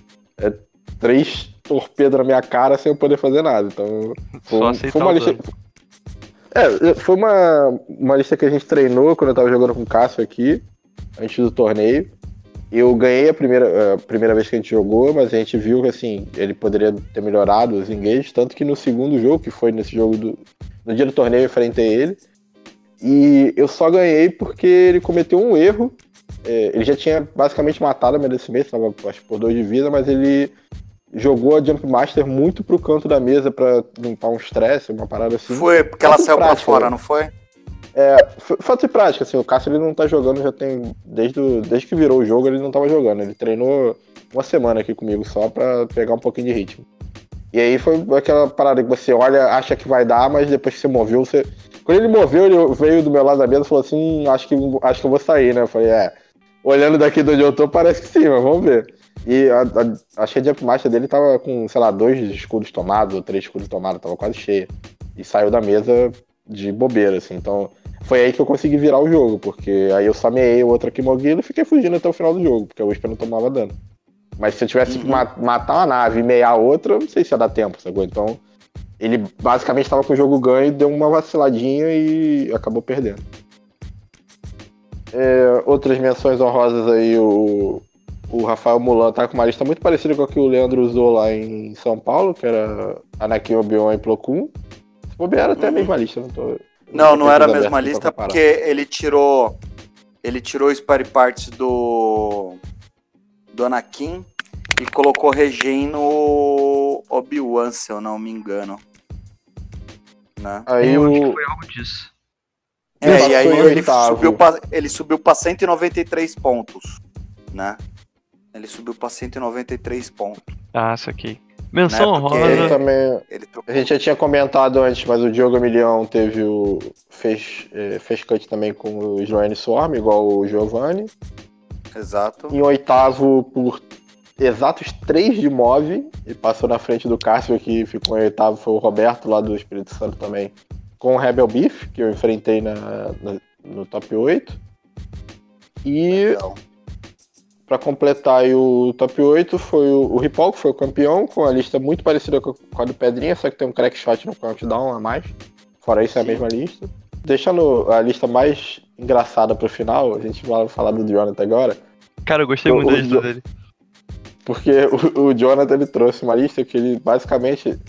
3 torpedos na minha cara sem eu poder fazer nada. Então foi uma lista. Foi uma lista que a gente treinou quando eu tava jogando com o Cássio aqui, antes do torneio. Eu ganhei a primeira vez que a gente jogou, mas a gente viu que assim, ele poderia ter melhorado os engages, tanto que no segundo jogo, que foi nesse jogo no dia do torneio, eu enfrentei ele. E eu só ganhei porque ele cometeu um erro. Ele já tinha basicamente matado a Medicimate, estava acho por 2 de vida, mas ele jogou a Jump Master muito pro canto da mesa pra limpar um estresse, uma parada assim. Foi, porque ela saiu pra fora, não foi? Fato e prática, assim, o Cássio ele não tá jogando já tem, desde que virou o jogo ele não tava jogando, ele treinou uma semana aqui comigo só pra pegar um pouquinho de ritmo. E aí foi aquela parada que você olha, acha que vai dar, mas depois que você moveu, você... Quando ele moveu, ele veio do meu lado da mesa e falou assim, acho que eu vou sair, né? Eu falei, olhando daqui de onde eu tô, parece que sim, mas vamos ver. E a Jump Master dele tava com, sei lá, 2 escudos tomados, ou 3 escudos tomados, tava quase cheia. E saiu da mesa de bobeira, assim. Então, foi aí que eu consegui virar o jogo, porque aí eu sameei o outro Akimogilo e fiquei fugindo até o final do jogo, porque o Whisper não tomava dano. Mas se eu tivesse que matar uma nave e meiar a outra, eu não sei se ia dar tempo, sacou? Então, ele basicamente estava com o jogo ganho, deu uma vaciladinha e acabou perdendo. Outras menções honrosas aí, o Rafael Mulan tá com uma lista muito parecida com a que o Leandro usou lá em São Paulo, que era Anakin, Obi-Wan e Plo Koon. Se bobear, era até a mesma lista. Não era a mesma lista, porque ele tirou os Spare Parts do Anakin e colocou Regen no Obi-Wan, se eu não me engano. Né? Aí Eu acho que foi algo disso. E aí ele subiu para 193 pontos, né? Ele subiu para 193 pontos. Ah, isso aqui. Menção Né? Porque honrosa. ele também... A gente já tinha comentado antes, mas o Diogo Emilião fez cut também com o Sloane Swarm, igual o Giovanni. Exato. Em oitavo, por exatos 3 de move, e passou na frente do Cássio, que ficou em oitavo, foi o Roberto, lá do Espírito Santo também, com o Rebel Beef, que eu enfrentei no top 8. E Legal. pra completar aí o top 8 foi o Ripoll, que foi o campeão, com a lista muito parecida com a do Pedrinha, só que tem um crack shot no countdown a mais. Fora isso, é a mesma lista. Deixando a lista mais engraçada pro final, a gente vai falar do Jonathan agora. Cara, eu gostei muito da lista dele. Porque o Jonathan, ele trouxe uma lista que ele basicamente...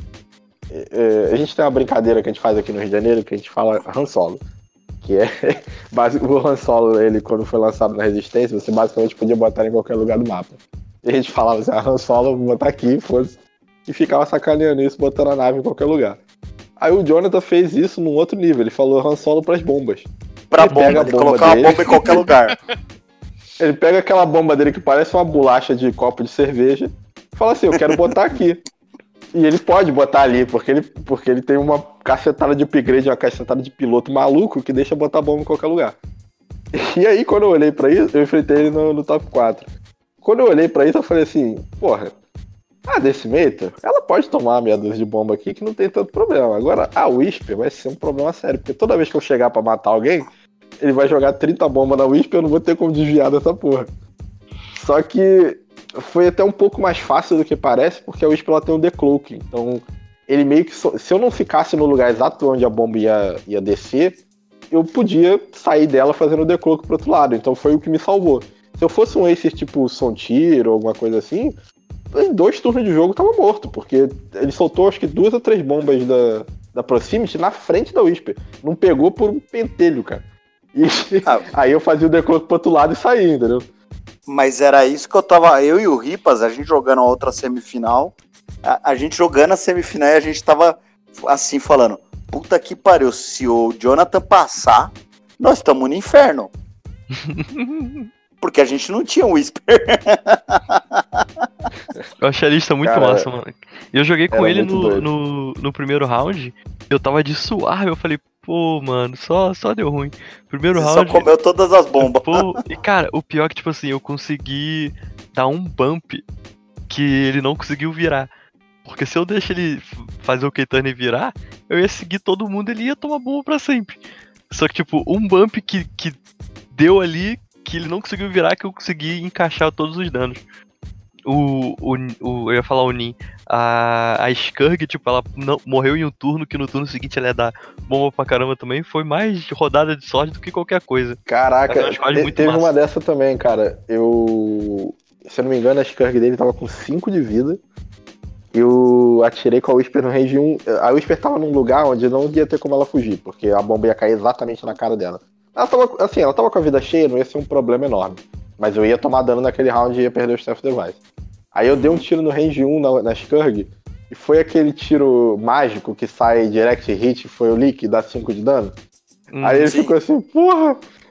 a gente tem uma brincadeira que a gente faz aqui no Rio de Janeiro, que a gente fala Han Solo. Que é o Han Solo, ele quando foi lançado na Resistência, você basicamente podia botar em qualquer lugar do mapa. E a gente falava assim, Han Solo, vou botar aqui, foda-se. E ficava sacaneando isso, botando a nave em qualquer lugar. Aí o Jonathan fez isso num outro nível, ele falou Han Solo pras bombas. Ele colocar uma bomba em qualquer lugar. Ele pega aquela bomba dele que parece uma bolacha de copo de cerveja e fala assim, eu quero botar aqui. E ele pode botar ali, porque ele tem uma cacetada de upgrade, uma cacetada de piloto maluco que deixa botar bomba em qualquer lugar. E aí, quando eu olhei pra isso, eu enfrentei ele no top 4. Quando eu olhei pra isso, eu falei assim, porra, a Decimator, ela pode tomar meia dúzia de bomba aqui que não tem tanto problema. Agora, a Whisper vai ser um problema sério, porque toda vez que eu chegar pra matar alguém, ele vai jogar 30 bombas na Whisper, eu não vou ter como desviar dessa porra. Só que foi até um pouco mais fácil do que parece, porque a Whisper ela tem um decloak. Então, ele meio que... Se eu não ficasse no lugar exato onde a bomba ia descer, eu podia sair dela fazendo o decloak pro outro lado. Então, foi o que me salvou. Se eu fosse um Acer tipo Sontir ou alguma coisa assim, em 2 turnos de jogo tava morto, porque ele soltou acho que 2 ou 3 bombas da Proximity na frente da Whisper. Não pegou por um pentelho, cara. E aí eu fazia o decloak pro outro lado e saía, entendeu? Mas era isso que eu e o Ripas, a gente jogando a outra semifinal, a gente jogando a semifinal e a gente tava assim falando, puta que pariu, se o Jonathan passar, nós estamos no inferno. Porque a gente não tinha um Whisper. Eu achei a lista muito massa, mano. Eu joguei com ele no primeiro round, eu tava de suar, eu falei, pô, mano, só deu ruim. Primeiro round... Só comeu todas as bombas. Pô, e cara, o pior é que, tipo assim, eu consegui dar um bump que ele não conseguiu virar. Porque se eu deixar ele fazer o K-Turn e virar, eu ia seguir todo mundo e ele ia tomar bomba pra sempre. Só que, tipo, um bump que deu ali, que ele não conseguiu virar, que eu consegui encaixar todos os danos. Eu ia falar o Nin. A Skurg, tipo, ela morreu em um turno, que no turno seguinte ela ia dar bomba pra caramba também. Foi mais rodada de sorte do que qualquer coisa. Caraca, teve uma dessa também, cara. Se eu não me engano, a Skurg dele tava com 5 de vida. Eu atirei com a Whisper no range 1. A Whisper tava num lugar onde não ia ter como ela fugir, porque a bomba ia cair exatamente na cara dela. Ela tava com a vida cheia, não ia ser um problema enorme. Mas eu ia tomar dano naquele round e ia perder o Stealth Device. Aí eu dei um tiro no range 1 na Skurg, e foi aquele tiro mágico que sai direct hit, foi o leak, dá 5 de dano. Aí ele ficou assim, porra,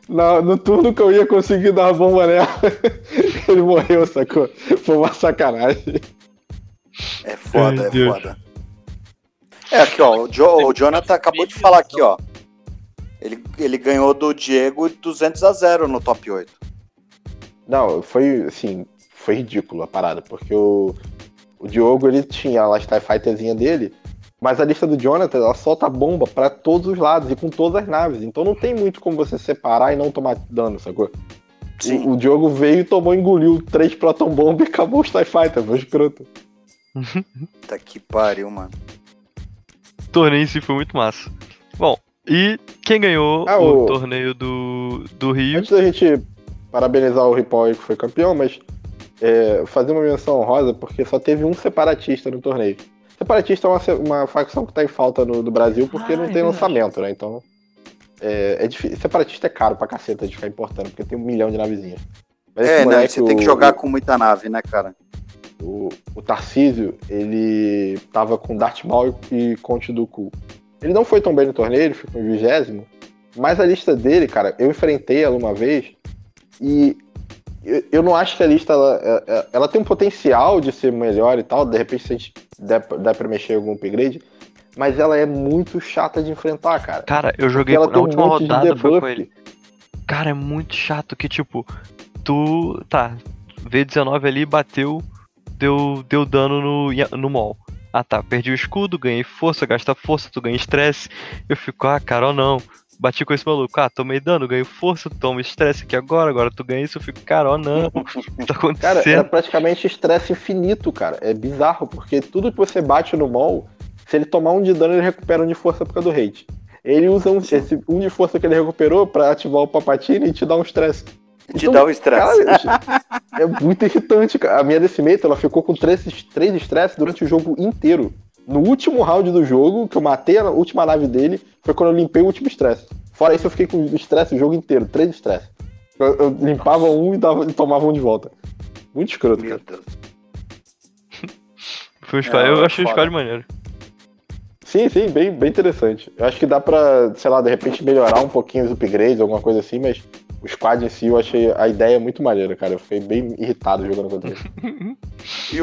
No turno que eu ia conseguir dar uma bomba nela, ele morreu, sacou? Foi uma sacanagem. É foda, Ai, é Deus. foda. É, aqui, ó, o Jonathan acabou de falar aqui, ó. Ele ganhou do Diego 200-0 no top 8. Não, foi, assim, foi ridículo a parada, porque o Diogo, ele tinha a Last Fighterzinha dele, mas a lista do Jonathan, ela solta bomba pra todos os lados e com todas as naves, então não tem muito como você separar e não tomar dano, sacou? Sim. O Diogo veio e tomou, engoliu 3 Proton Bomb e acabou o TIE Fighter, foi escroto. Puta que pariu, mano. O torneio em si foi muito massa. Bom, e quem ganhou o torneio do Rio? Antes da gente parabenizar o Ripoll que foi campeão, mas fazer uma menção honrosa, porque só teve um separatista no torneio. Separatista é uma facção que tá em falta do Brasil, porque não tem lançamento, né? Então, é difícil. Separatista é caro pra caceta de ficar importando, porque tem 1 milhão de navezinhas. Mas esse Não, moleque, você tem que jogar com muita nave, né, cara? O Tarcísio, ele tava com Darth Maul e Conte Dooku. Ele não foi tão bem no torneio, ele ficou em 20º, mas a lista dele, cara, eu enfrentei ela uma vez e eu não acho que a lista ela tem um potencial de ser melhor e tal, de repente se a gente der pra mexer em algum upgrade, mas ela é muito chata de enfrentar, cara. Cara, eu joguei ela na última monte de rodada, foi debuff. com ele. Cara, é muito chato que, tipo, V19 ali, bateu, deu dano no Maul. Ah tá, perdi o escudo, ganhei força, gasta força, tu ganha estresse. Eu fico, cara, ou não. Bati com esse maluco, tomei dano, ganho força, toma estresse aqui agora tu ganha isso, eu fico, cara, ó não, o que tá acontecendo? Cara, era praticamente estresse infinito, cara. É bizarro, porque tudo que você bate no Maul, se ele tomar 1 de dano, ele recupera 1 de força por causa do hate. Ele usa esse 1 de força que ele recuperou pra ativar o Palpatine e te dar um estresse. Te dá um estresse. É muito irritante, cara. A minha Decimate, ela ficou com 3 estresse durante o jogo inteiro. No último round do jogo, que eu matei a última nave dele, foi quando eu limpei o último estresse. Fora isso, eu fiquei com estresse o jogo inteiro, 3 estresse. Eu limpava um e tomava um de volta. Muito escroto, Meu cara. Deus. Eu achei o squad maneiro. Sim, bem interessante. Eu acho que dá pra, sei lá, de repente melhorar um pouquinho os upgrades, alguma coisa assim, mas o squad em si eu achei a ideia muito maneira, cara. Eu fiquei bem irritado jogando contra ele. E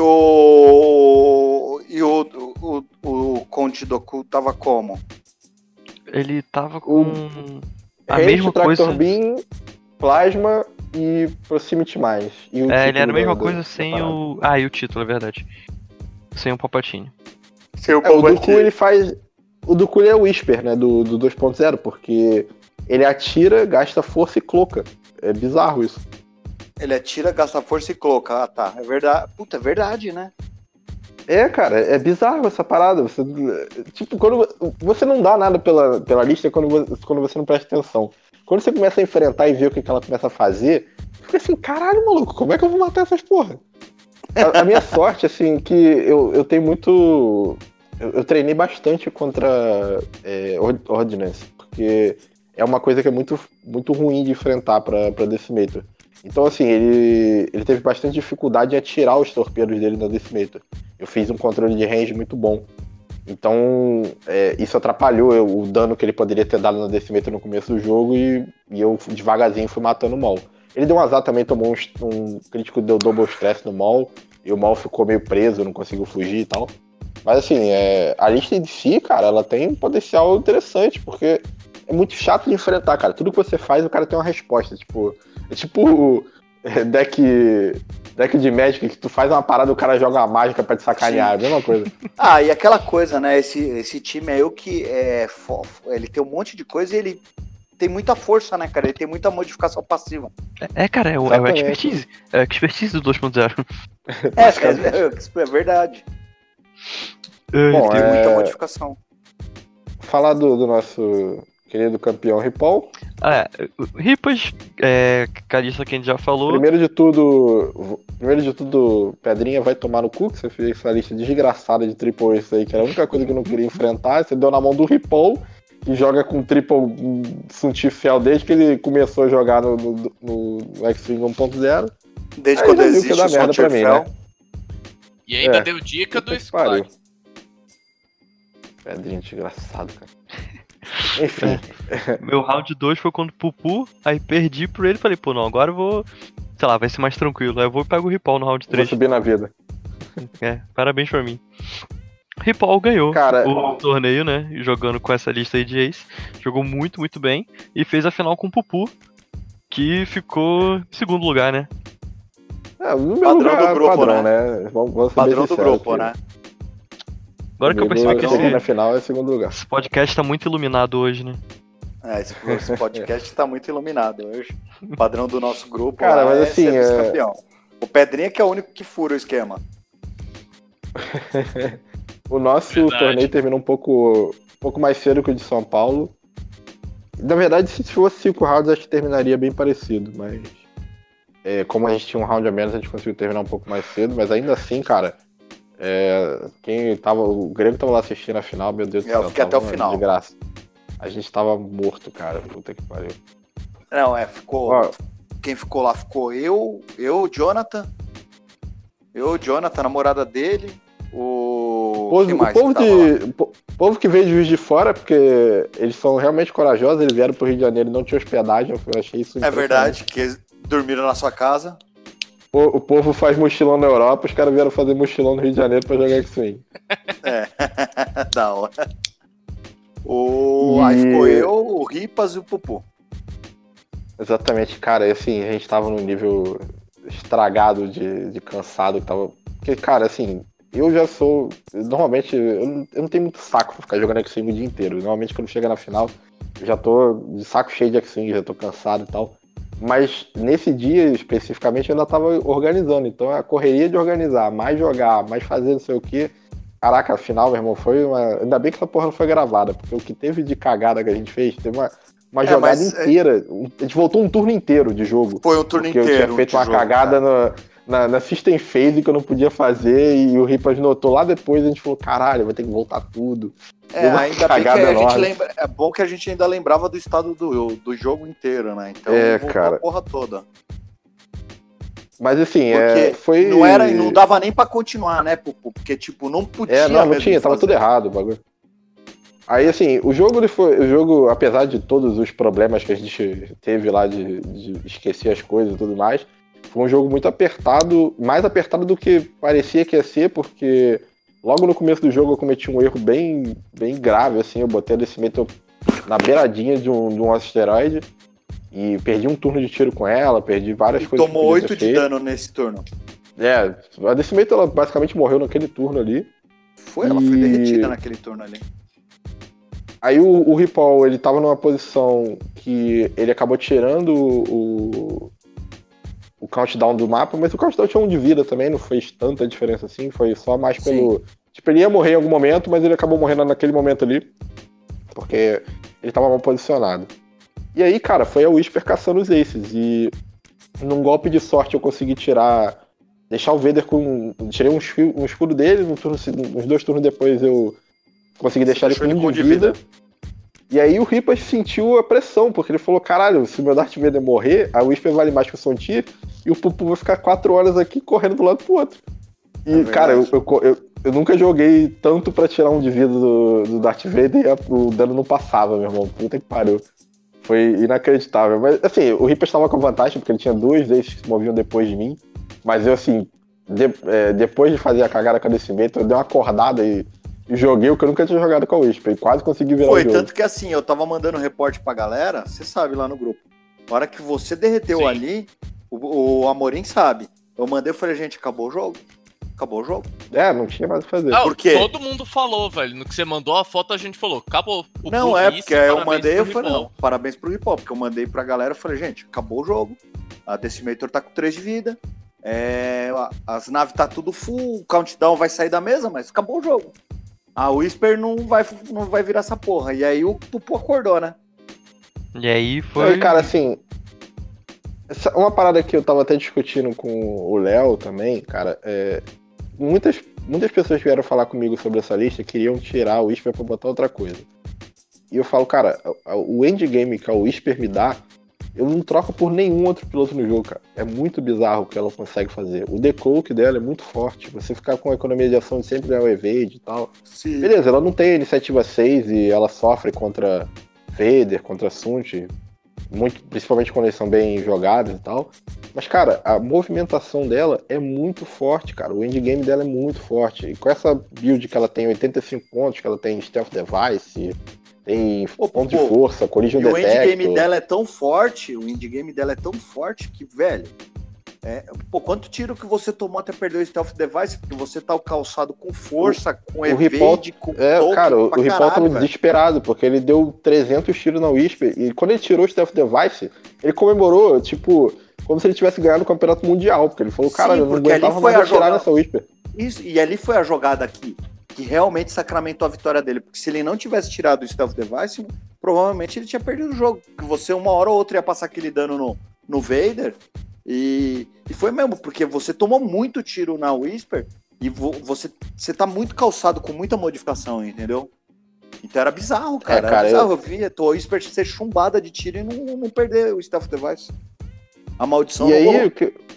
o Conte Dooku tava como? Ele tava com a Hate, mesma coisa. Tractor Beam, Plasma e Proximity Mais. E o Ele era a título mesma da coisa sem parada. o. E o título, é verdade. Sem o Palpatine. O Dooku, ele faz. O Dooku ele é o Whisper, né? Do 2.0, porque ele atira, gasta força e cloca. É bizarro isso. Ele atira, gasta força e coloca. Ah, tá. É verdade. Puta, é verdade, né? Cara, é bizarro essa parada. Você, tipo, quando você não dá nada pela lista quando você não presta atenção. Quando você começa a enfrentar e ver o que ela começa a fazer, fica assim, caralho, maluco, como é que eu vou matar essas porra? A minha sorte, assim, que eu tenho muito... Eu treinei bastante contra Ordnance, porque é uma coisa que é muito, muito ruim de enfrentar pra Decimator. Então, assim, ele teve bastante dificuldade em atirar os torpedos dele na Decimator. Eu fiz um controle de range muito bom. Então, isso atrapalhou o dano que ele poderia ter dado na Decimator no começo do jogo e eu devagarzinho fui matando o Maul. Ele deu um azar também, tomou um crítico, deu double stress no Maul, e o Maul ficou meio preso, não conseguiu fugir e tal. Mas assim, a lista em si, cara, ela tem um potencial interessante, porque é muito chato de enfrentar, cara. Tudo que você faz, o cara tem uma resposta. É tipo deck de Magic, que tu faz uma parada e o cara joga uma mágica pra te sacanear. É a mesma coisa. E aquela coisa, né? Esse time aí, ele tem um monte de coisa e ele tem muita força, né, cara? Ele tem muita modificação passiva. Cara, é o expertise. É a expertise do 2.0. É verdade. Bom, tem muita modificação. Falar do nosso querido campeão Ripoll. Ripas, que a lista que a gente já falou. Primeiro de tudo, Pedrinha vai tomar no cu, que você fez essa lista desgraçada de triple isso aí, que era a única coisa que eu não queria enfrentar. Você deu na mão do Ripoll, que joga com triple Sunti Fel desde que ele começou a jogar no X-Wing 1.0. Desde quando existe o merda pra mim, né? E ainda deu dica do squad. Pedrinho desgraçado, cara. Enfim. Meu round 2 foi contra o Pupu, aí perdi por ele, falei, pô, não, agora eu vou, sei lá, vai ser mais tranquilo. Aí eu vou e pego o Ripaul no round Vou 3. subir na vida. Parabéns pra mim. Ripaul ganhou Cara, o torneio, né? Jogando com essa lista aí de ace. Jogou muito, muito bem. E fez a final com o Pupu, que ficou em segundo lugar, né? no meu Padrão lugar, do grupo, padrão, né? né? Vamos ser Padrão bem do sinceros grupo, aqui. né? Agora que eu percebi que Cheguei na esse final é segundo lugar. podcast tá muito iluminado hoje, né? Esse podcast tá muito iluminado hoje. O padrão do nosso grupo Cara, lá mas é assim, ser vice-campeão. O Pedrinha que é o único que fura o esquema. O nosso Verdade. torneio terminou um pouco mais cedo que o de São Paulo. Na verdade, se fosse 5 rounds, acho que terminaria bem parecido, mas como a gente tinha um round a menos, a gente conseguiu terminar um pouco mais cedo, mas ainda assim, cara, o Grêmio tava lá assistindo a final, meu Deus do céu. Eu fiquei até o tava uma final. desgraça. A gente tava morto, cara, puta que pariu. Não, ficou. Ó, Quem ficou lá ficou eu, Jonathan. A namorada dele. Quem mais que tava lá? O povo que veio de Juiz de Fora, porque eles são realmente corajosos, eles vieram pro Rio de Janeiro e não tinha hospedagem, eu achei isso É impressionante. verdade, que eles dormiram na sua casa. O povo faz mochilão na Europa, os caras vieram fazer mochilão no Rio de Janeiro pra jogar X-Wing. Da hora. Aí ficou eu, o Ripas e o Pupu. Exatamente, cara, e assim, a gente tava num nível estragado de cansado que tava. Porque, cara, assim, eu já sou. Normalmente, eu não tenho muito saco pra ficar jogando X-Wing o dia inteiro. Normalmente, quando chega na final, eu já tô de saco cheio de X-Wing, já tô cansado e tal. Mas nesse dia, especificamente, eu ainda tava organizando. Então, a correria de organizar, mais jogar, mais fazer não sei o quê. Caraca, a final, meu irmão, foi uma. Ainda bem que essa porra não foi gravada, porque o que teve de cagada que a gente fez, teve uma jogada inteira. A gente voltou um turno inteiro de jogo. Foi um turno porque inteiro. Eu tinha feito uma jogo, cagada na System Phase que eu não podia fazer e o Ripas notou lá depois. A gente falou: caralho, vai ter que voltar tudo. Ainda bem que a gente lembra. É bom que a gente ainda lembrava do estado do jogo inteiro, né? Então voltou cara. A porra toda. Mas assim, foi. Não dava nem pra continuar, né, Pupu? Porque, tipo, não podia. Não tinha, tava tudo errado o bagulho. Aí, assim, o jogo, apesar de todos os problemas que a gente teve lá de esquecer as coisas e tudo mais, foi um jogo muito apertado, mais apertado do que parecia que ia ser, porque logo no começo do jogo eu cometi um erro bem, bem grave, assim, eu botei a Decimator na beiradinha de um asteroide e perdi um turno de tiro com ela, perdi várias coisas. Tomou 8 de dano nesse turno. A Decimator ela basicamente morreu naquele turno ali. Ela foi derretida naquele turno ali. Aí o Ripaul, ele tava numa posição que ele acabou tirando o countdown do mapa, mas o countdown tinha 1 de vida também, não fez tanta diferença assim, foi só mais pelo... Tipo, ele ia morrer em algum momento, mas ele acabou morrendo naquele momento ali, porque ele tava mal posicionado. E aí, cara, foi a Whisper caçando os aces, e num golpe de sorte eu consegui deixar o Vader com... Tirei um escudo dele, uns 2 turnos depois eu consegui deixar ele com 1 de vida. E aí o Ripas sentiu a pressão, porque ele falou, caralho, se o meu Darth Vader morrer, a Whisper vale mais que o Sontir, e o Pupu vai ficar 4 horas aqui correndo do lado pro outro. E, cara, eu nunca joguei tanto pra tirar 1 de vida do Darth Vader e o dano não passava, meu irmão. Puta que pariu. Foi inacreditável. Mas, assim, o Ripas estava com vantagem, porque ele tinha 2 aces que se moviam depois de mim. Mas eu, assim, depois de fazer a cagada com a Decimator, eu dei uma acordada e joguei o que eu nunca tinha jogado com a Whisper. E quase consegui virar o jogo. Foi, tanto que assim, eu tava mandando reporte pra galera, você sabe lá no grupo. Na hora que você derreteu ali, o Amorim sabe. Eu mandei e falei, gente, acabou o jogo. Acabou o jogo. Não tinha mais o que fazer. Não, por quê? Todo mundo falou, velho. No que você mandou a foto, a gente falou, acabou. Porque eu mandei, eu falei, não, parabéns pro Ripaul, porque eu mandei pra galera, eu falei, gente, acabou o jogo. A Decimator tá com 3 de vida. As naves tá tudo full, o countdown vai sair da mesa, mas acabou o jogo. A Whisper não vai virar essa porra. E aí o Pupu acordou, né? E aí foi... Aí, cara, assim... Uma parada que eu tava até discutindo com o Léo também, cara, muitas pessoas vieram falar comigo sobre essa lista, queriam tirar o Whisper pra botar outra coisa. E eu falo, cara, o endgame que a Whisper me dá eu não troco por nenhum outro piloto no jogo, cara. É muito bizarro o que ela consegue fazer. O decloak dela é muito forte. Você ficar com a economia de ação de sempre ganhar o evade e tal. Sim. Beleza, ela não tem a iniciativa 6 e ela sofre contra Vader, contra Sunt, principalmente quando eles são bem jogados e tal. Mas, cara, a movimentação dela é muito forte, cara. O endgame dela é muito forte. E com essa build que ela tem 85 pontos, que ela tem Stealth Device, tem ponto de força, Collision Detector. E o endgame dela é tão forte, que, velho, quanto tiro que você tomou até perder o Stealth Device? Porque você tá calçado com força, com evade, com token, cara, o Ripoll tava desesperado, porque ele deu 300 tiros na Whisper, e quando ele tirou o Stealth Device, ele comemorou, tipo, como se ele tivesse ganhado o campeonato mundial, porque ele falou, cara, eu não aguentava mais atirar nessa Whisper. Isso, e ali foi a jogada aqui, que realmente sacramentou a vitória dele, porque se ele não tivesse tirado o Stealth Device, provavelmente ele tinha perdido o jogo, porque você uma hora ou outra ia passar aquele dano no Vader, e foi mesmo, porque você tomou muito tiro na Whisper, e você tá muito calçado com muita modificação, entendeu? Então era bizarro, cara. Era bizarro, eu via a Whisper ser chumbada de tiro e não perder o Stealth Device. A maldição e aí,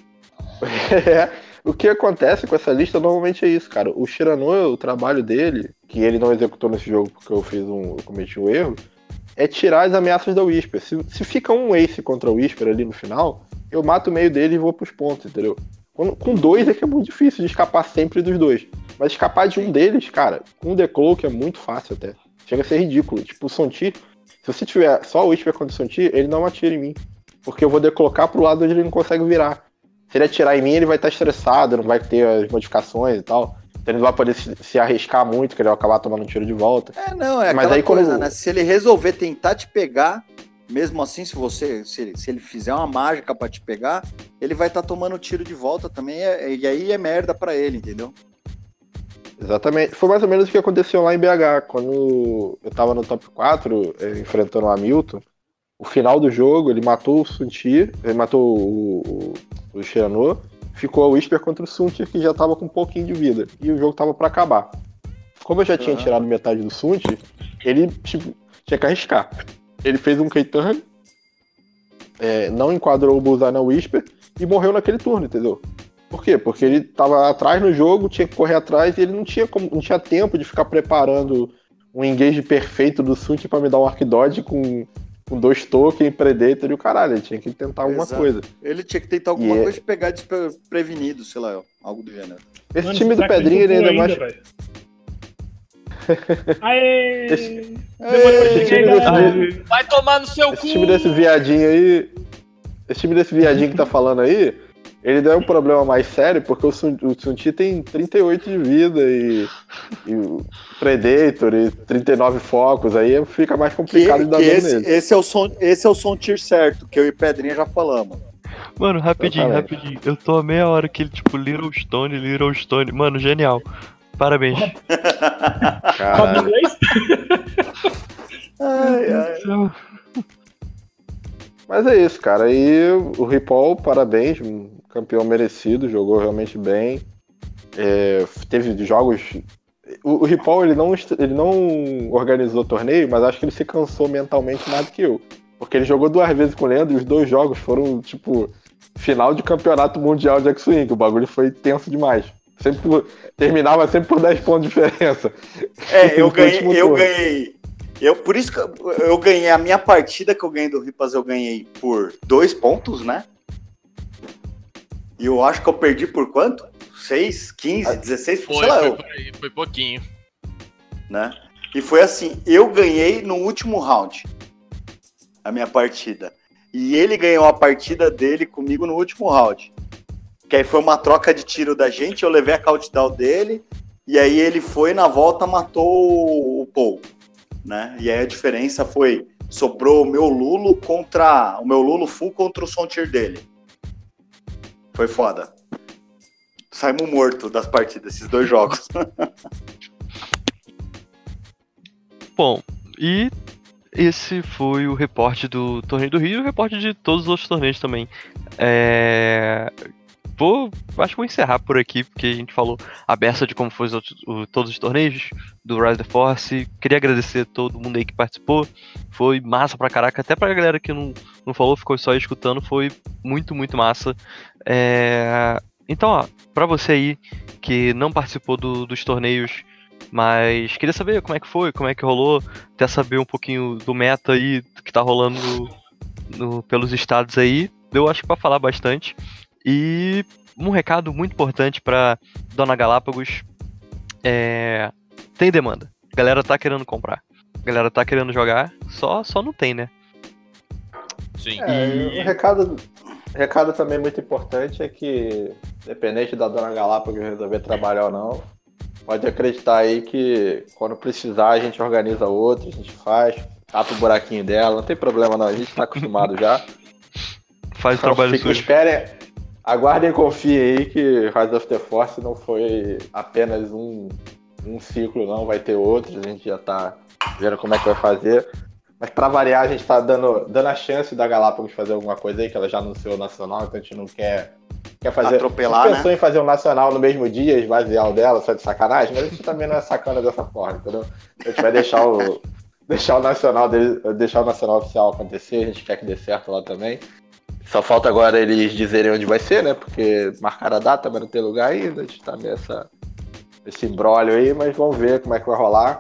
o que acontece com essa lista normalmente é isso, cara. O Cyrano, o trabalho dele, que ele não executou nesse jogo porque eu cometi um erro, é tirar as ameaças da Whisper. Se fica um ace contra a Whisper ali no final, eu mato o meio dele e vou pros pontos, entendeu? Com dois é que é muito difícil de escapar sempre dos dois. Mas escapar de um deles, cara, com o Decloak é muito fácil até. Chega a ser ridículo. Tipo, o Sonti, se você tiver só o Whisper contra o Sonti, ele não atira em mim. Porque eu vou declocar pro lado onde ele não consegue virar. Se ele atirar em mim, ele vai estar estressado, não vai ter as modificações e tal. Então ele não vai poder se arriscar muito, que ele vai acabar tomando um tiro de volta. Mas aí coisa, né? Se ele resolver tentar te pegar, mesmo assim, se ele fizer uma mágica pra te pegar, ele vai estar tomando tiro de volta também, e aí é merda pra ele, entendeu? Exatamente. Foi mais ou menos o que aconteceu lá em BH, quando eu tava no top 4, enfrentando o Hamilton. O final do jogo, ele matou o Suntir, ele matou o Cyrano, ficou a Whisper contra o Suntir, que já tava com um pouquinho de vida, e o jogo tava pra acabar. Como eu já tinha tirado metade do Suntir, ele tinha que arriscar. Ele fez um K-turn, não enquadrou o Bullseye na Whisper, e morreu naquele turno, entendeu? Por quê? Porque ele tava atrás no jogo, tinha que correr atrás, e ele não tinha tempo de ficar preparando um engage perfeito do Suntir pra me dar um Arc Dodge com 2 tokens, Predator e o caralho. Ele tinha que tentar alguma coisa. Ele tinha que tentar alguma coisa de pegar desprevenido, sei lá, algo do gênero. Esse time do Pedrinho, ele ainda mais... Aê! Vai tomar no seu cu! Esse time desse viadinho aí... Esse time desse viadinho que tá falando aí, ele deu um problema mais sério, porque o Sunti tem 38 de vida e o Predator e 39 focos, aí fica mais complicado de dar dano nele. Esse é o Sontir certo, que eu e Pedrinha já falamos. Mano, rapidinho. Eu tô a meia hora que ele, tipo, Little Stone. Mano, genial. Parabéns. Fala inglês? Ai. Mas é isso, cara. E o Ripoll, parabéns, um campeão merecido, jogou realmente bem. Teve jogos... O Ripoll, ele não organizou torneio, mas acho que ele se cansou mentalmente mais do que eu. Porque ele jogou 2 vezes com o Leandro e os 2 jogos foram, tipo, final de campeonato mundial de X-Wing. O bagulho foi tenso demais. Terminava sempre por 10 pontos de diferença. Eu ganhei. Por isso que eu ganhei a minha partida que eu ganhei do Ripas, eu ganhei por 2 pontos, né? E eu acho que eu perdi por quanto? 6, 15, 16? Foi pouquinho. Né? E foi assim, eu ganhei no último round a minha partida. E ele ganhou a partida dele comigo no último round. Que aí foi uma troca de tiro da gente, eu levei a countdown dele, e aí ele foi na volta, matou o Paul. Né? E aí a diferença foi, sobrou o meu Lulo full contra o Sontir dele. Foi foda. Saímos morto das partidas, esses 2 jogos. Bom, e esse foi o reporte do Torneio do Rio e o reporte de todos os outros torneios também. acho que vou encerrar por aqui, porque a gente falou a beça de como foi todos os torneios do Rise of the Force. Queria agradecer a todo mundo aí que participou. Foi massa pra caraca. Até pra galera que não falou, ficou só escutando. Foi muito, muito massa. Então, ó, pra você aí que não participou dos torneios, mas queria saber como é que foi, como é que rolou, até saber um pouquinho do meta aí que tá rolando pelos estados aí. Eu acho que pra falar bastante. E um recado muito importante pra Dona Galápagos: tem demanda. A galera tá querendo comprar. A galera tá querendo jogar, só não tem, né? Sim. O recado também muito importante é que, independente da Dona Galápagos resolver trabalhar ou não, pode acreditar aí que quando precisar a gente organiza outro, a gente faz, tapa o buraquinho dela, não tem problema não, a gente tá acostumado já. Faz o trabalho sujo. Aguardem e confiem aí que Rise of the Force não foi apenas um ciclo, não, vai ter outros, a gente já tá vendo como é que vai fazer. Mas pra variar, a gente tá dando a chance da Galápagos fazer alguma coisa aí, que ela já anunciou o nacional, então a gente não quer fazer. Atropelar, a gente pensou né? em fazer um nacional no mesmo dia, esvaziar o dela, só de sacanagem, mas a gente também não é sacana dessa forma, entendeu? A gente vai deixar o nacional oficial acontecer, a gente quer que dê certo lá também. Só falta agora eles dizerem onde vai ser, né? Porque marcaram a data, mas não tem lugar ainda, a gente tá nesse imbróglio aí, mas vamos ver como é que vai rolar.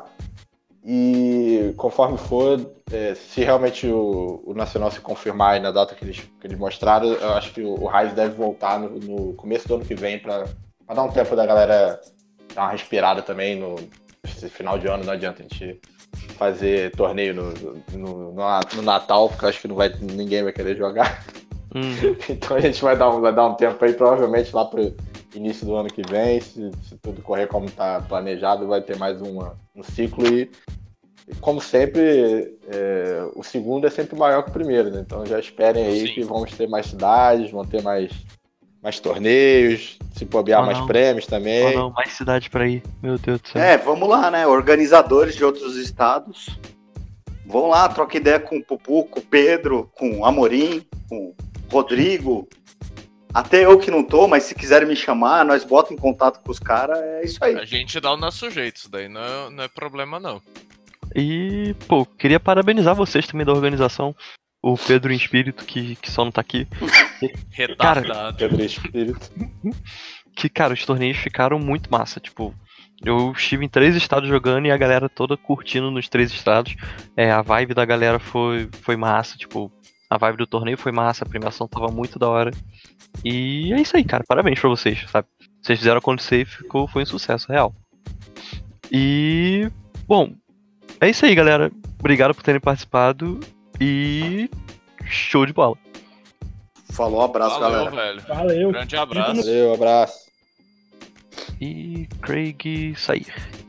E conforme for, se realmente o Nacional se confirmar aí na data que eles mostraram, eu acho que o Rise deve voltar no começo do ano que vem pra dar um tempo da galera dar uma respirada também nesse final de ano. Não adianta a gente fazer torneio no Natal, porque eu acho que ninguém vai querer jogar. Então a gente vai dar um tempo aí, provavelmente lá pro início do ano que vem, se tudo correr como tá planejado, vai ter mais um ciclo e como sempre, o segundo é sempre maior que o primeiro, né? Então já esperem aí. Sim. Que vamos ter mais cidades, vão ter mais torneios, se bobear mais prêmios também. Não, mais cidade pra ir, meu Deus do céu. Vamos lá, né? Organizadores de outros estados, vão lá, troca ideia com o Pupu, com o Pedro, com o Amorim, com o Rodrigo. Até eu que não tô, mas se quiserem me chamar, nós bota em contato com os caras, é isso aí. A gente dá o nosso jeito, isso daí não é problema não. E, pô, queria parabenizar vocês também da organização. O Pedro em espírito, que só não tá aqui. Retardado. Pedro em espírito. Que, cara, os torneios ficaram muito massa. Tipo, eu estive em 3 estados jogando e a galera toda curtindo nos 3 estados. A vibe da galera foi massa. Tipo, a vibe do torneio foi massa. A premiação tava muito da hora. E é isso aí, cara. Parabéns pra vocês, sabe? Vocês fizeram acontecer e foi um sucesso real. E, bom, é isso aí, galera. Obrigado por terem participado e show de bola. Falou, abraço, galera. Velho. Valeu. Grande abraço. Valeu, abraço. E Craig sair.